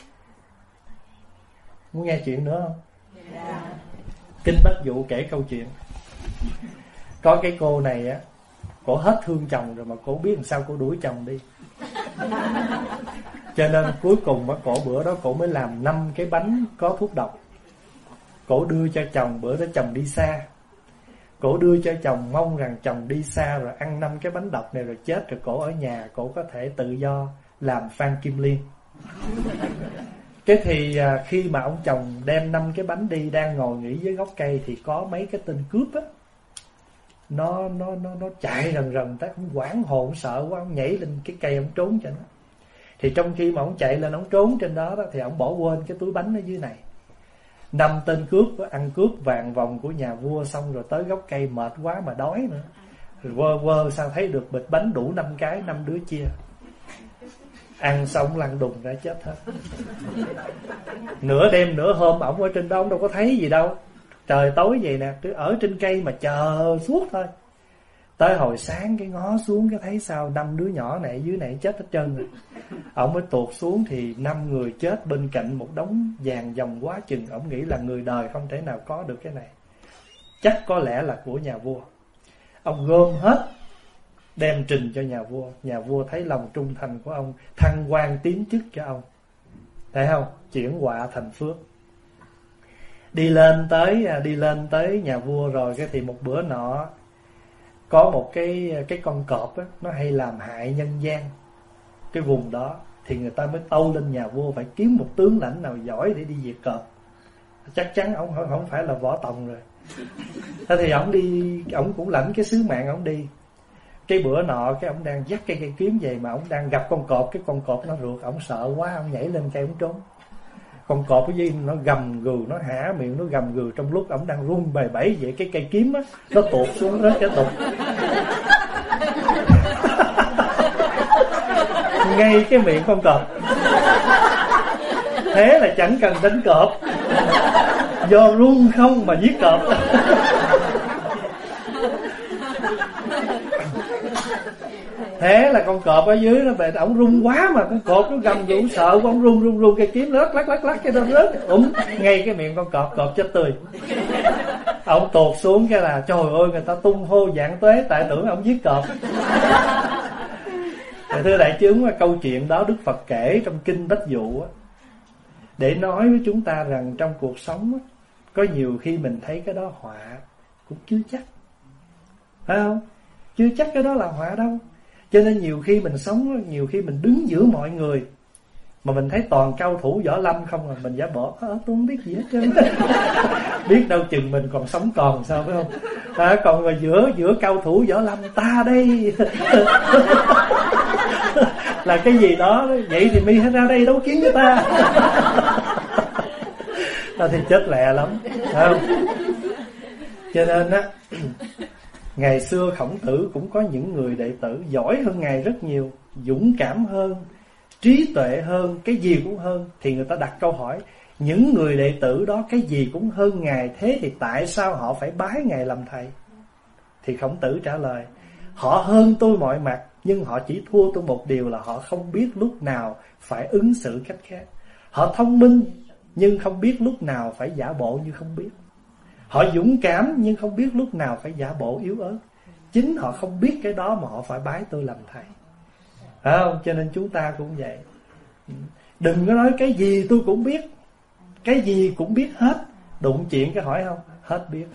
Muốn nghe chuyện nữa không? Yeah. Kinh Bách Dụ kể câu chuyện. Có cái cô này á, cổ hết thương chồng rồi mà cổ biết làm sao cổ đuổi chồng đi. Cho nên cuối cùng á, cổ bữa đó cổ mới làm 5 cái bánh có thuốc độc. Cổ đưa cho chồng, bữa đó chồng đi xa. Cổ đưa cho chồng mong rằng chồng đi xa rồi ăn 5 cái bánh độc này rồi chết, rồi cổ ở nhà cổ có thể tự do làm Phan Kim Liên. Cái thì khi mà ông chồng đem 5 cái bánh đi, đang ngồi nghỉ dưới gốc cây thì có mấy cái tên cướp á, nó chạy rần rần tới, ông hoảng hồn sợ quá, ông nhảy lên cái cây ông trốn cho nó. Thì trong khi mà ông chạy lên ông trốn trên đó, thì ông bỏ quên cái túi bánh ở dưới này. 5 tên cướp ăn cướp vàng vòng của nhà vua xong rồi tới gốc cây mệt quá mà đói nữa, rồi quơ sao thấy được bịch bánh đủ 5 cái, 5 đứa chia. Ăn xong lăn đùng ra chết hết. Nửa đêm nửa hôm ổng ở trên đó, ổng đâu có thấy gì đâu, trời tối vậy nè, cứ ở trên cây mà chờ suốt thôi. Tới hồi sáng cái ngó xuống cái thấy sao 5 đứa nhỏ này dưới này chết hết trơn rồi. Ổng mới tuột xuống thì 5 người chết bên cạnh một đống vàng dòng quá chừng. Ổng nghĩ là người đời không thể nào có được cái này, chắc có lẽ là của nhà vua. Ông gom hết đem trình cho nhà vua. Nhà vua thấy lòng trung thành của ông, thăng quan tiến chức cho ông, thấy không? Chuyển họa thành phước. Đi lên tới nhà vua rồi cái thì một bữa nọ có một cái con cọp á, nó hay làm hại nhân gian cái vùng đó, thì người ta mới tâu lên nhà vua phải kiếm một tướng lãnh nào giỏi để đi diệt cọp. Chắc chắn ông không phải là Võ Tòng rồi. Thế thì ông cũng lãnh cái sứ mạng ông đi. Cái bữa nọ cái ông đang dắt cây kiếm về mà ông đang gặp con cọp, cái con cọp nó rượt, ông sợ quá ông nhảy lên cây ông trốn. Con cọp cái gì nó gầm gừ, nó há miệng nó gầm gừ, trong lúc ông đang run bầy bẫy vậy, cái cây kiếm á nó tuột xuống rớt cái tục ngay cái miệng con cọp. Thế là chẳng cần đánh cọp, do run không mà giết cọp. Thế là con cọp ở dưới nó về, ổng run quá mà con cọp nó gầm gừ sợ quá, ổng run cây kiếm lắc cái đó rớt ngay cái miệng con cọp chết tươi. Ổng tuột xuống cái là trời ơi, người ta tung hô vạn tuế tại tưởng ổng giết cọp. Thưa đại chúng, câu chuyện đó Đức Phật kể trong kinh Bách Dụ để nói với chúng ta rằng trong cuộc sống có nhiều khi mình thấy cái đó họa cũng chưa chắc, phải không? Chưa chắc cái đó là họa đâu. Cho nên nhiều khi mình sống, nhiều khi mình đứng giữa mọi người mà mình thấy toàn cao thủ võ lâm không à, mình giả bộ tôi không biết gì hết trơn. Biết đâu chừng mình còn sống còn sao, phải không? Còn mà giữa cao thủ võ lâm ta đây là cái gì đó, vậy thì mi ra đây đấu chiến với ta. Thì chết lẹ lắm, phải không? Cho nên á, ngày xưa Khổng Tử cũng có những người đệ tử giỏi hơn Ngài rất nhiều, dũng cảm hơn, trí tuệ hơn, cái gì cũng hơn. Thì người ta đặt câu hỏi, những người đệ tử đó cái gì cũng hơn Ngài, thế thì tại sao họ phải bái Ngài làm thầy? Thì Khổng Tử trả lời, họ hơn tôi mọi mặt, Nhưng họ chỉ thua tôi một điều là họ không biết lúc nào phải ứng xử cách khác. Họ thông minh nhưng không biết lúc nào phải giả bộ như không biết. Họ dũng cảm nhưng không biết lúc nào phải giả bộ yếu ớt. Chính họ không biết cái đó mà họ phải bái tôi làm thầy. Phải không? Cho nên chúng ta cũng vậy. Đừng có nói cái gì tôi cũng biết, cái gì cũng biết hết. Đụng chuyện cái hỏi không? Hết biết.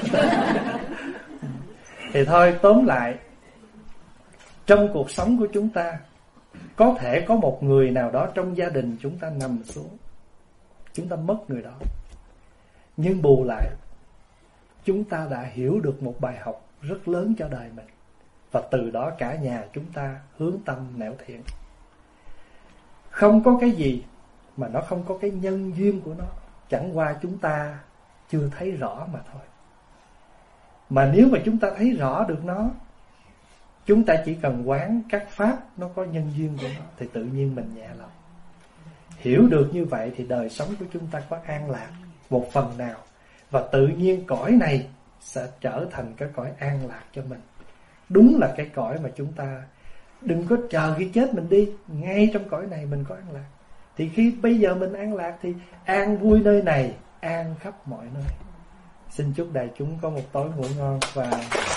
Thì thôi, tóm lại, trong cuộc sống của chúng ta có thể có một người nào đó trong gia đình chúng ta nằm xuống, chúng ta mất người đó. Nhưng bù lại, chúng ta đã hiểu được một bài học rất lớn cho đời mình. Và từ đó cả nhà chúng ta hướng tâm nẻo thiện. Không có cái gì mà nó không có cái nhân duyên của nó. Chẳng qua chúng ta chưa thấy rõ mà thôi. Mà nếu mà chúng ta thấy rõ được nó, chúng ta chỉ cần quán các pháp nó có nhân duyên của nó, thì tự nhiên mình nhẹ lòng. Hiểu được như vậy thì đời sống của chúng ta có an lạc một phần nào. Và tự nhiên cõi này sẽ trở thành cái cõi an lạc cho mình. Đúng là cái cõi mà chúng ta đừng có chờ khi chết mình đi. Ngay trong cõi này mình có an lạc. Thì khi bây giờ mình an lạc thì an vui nơi này, an khắp mọi nơi. Xin chúc đại chúng có một tối ngủ ngon. Và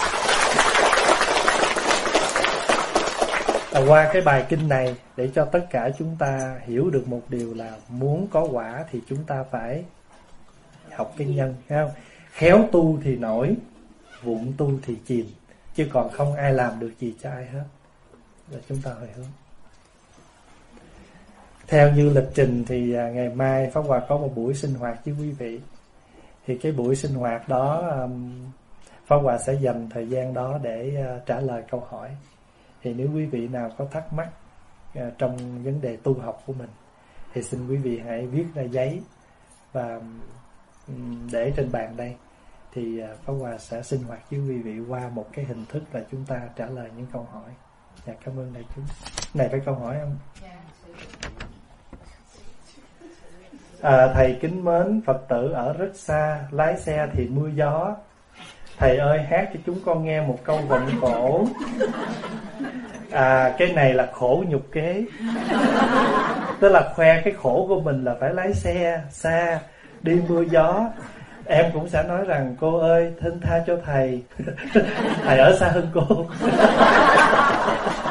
qua cái bài kinh này, để cho tất cả chúng ta hiểu được một điều là muốn có quả thì chúng ta phải học cái nhân, thấy không? Khéo tu thì nổi, vụng tu thì chìm. Chứ còn không ai làm được gì cho ai hết. Là chúng ta hồi hướng. Theo như lịch trình thì ngày mai Pháp Hòa có một buổi sinh hoạt với quý vị. Thì cái buổi sinh hoạt đó Pháp Hòa sẽ dành thời gian đó để trả lời câu hỏi. Thì nếu quý vị nào có thắc mắc trong vấn đề tu học của mình thì xin quý vị hãy viết ra giấy và để trên bàn đây. Thì Pháp Hòa sẽ sinh hoạt với quý vị qua một cái hình thức là chúng ta trả lời những câu hỏi. Dạ, cảm ơn đại chúng. Này phải câu hỏi không? Thầy kính mến, Phật tử ở rất xa, lái xe thì mưa gió. Thầy ơi, hát cho chúng con nghe một câu vọng cổ. Cái này là khổ nhục kế. Tức là khoe cái khổ của mình là phải lái xe xa, đi mưa gió. Em cũng sẽ nói rằng cô ơi, thinh tha cho thầy. Thầy ở xa hơn cô.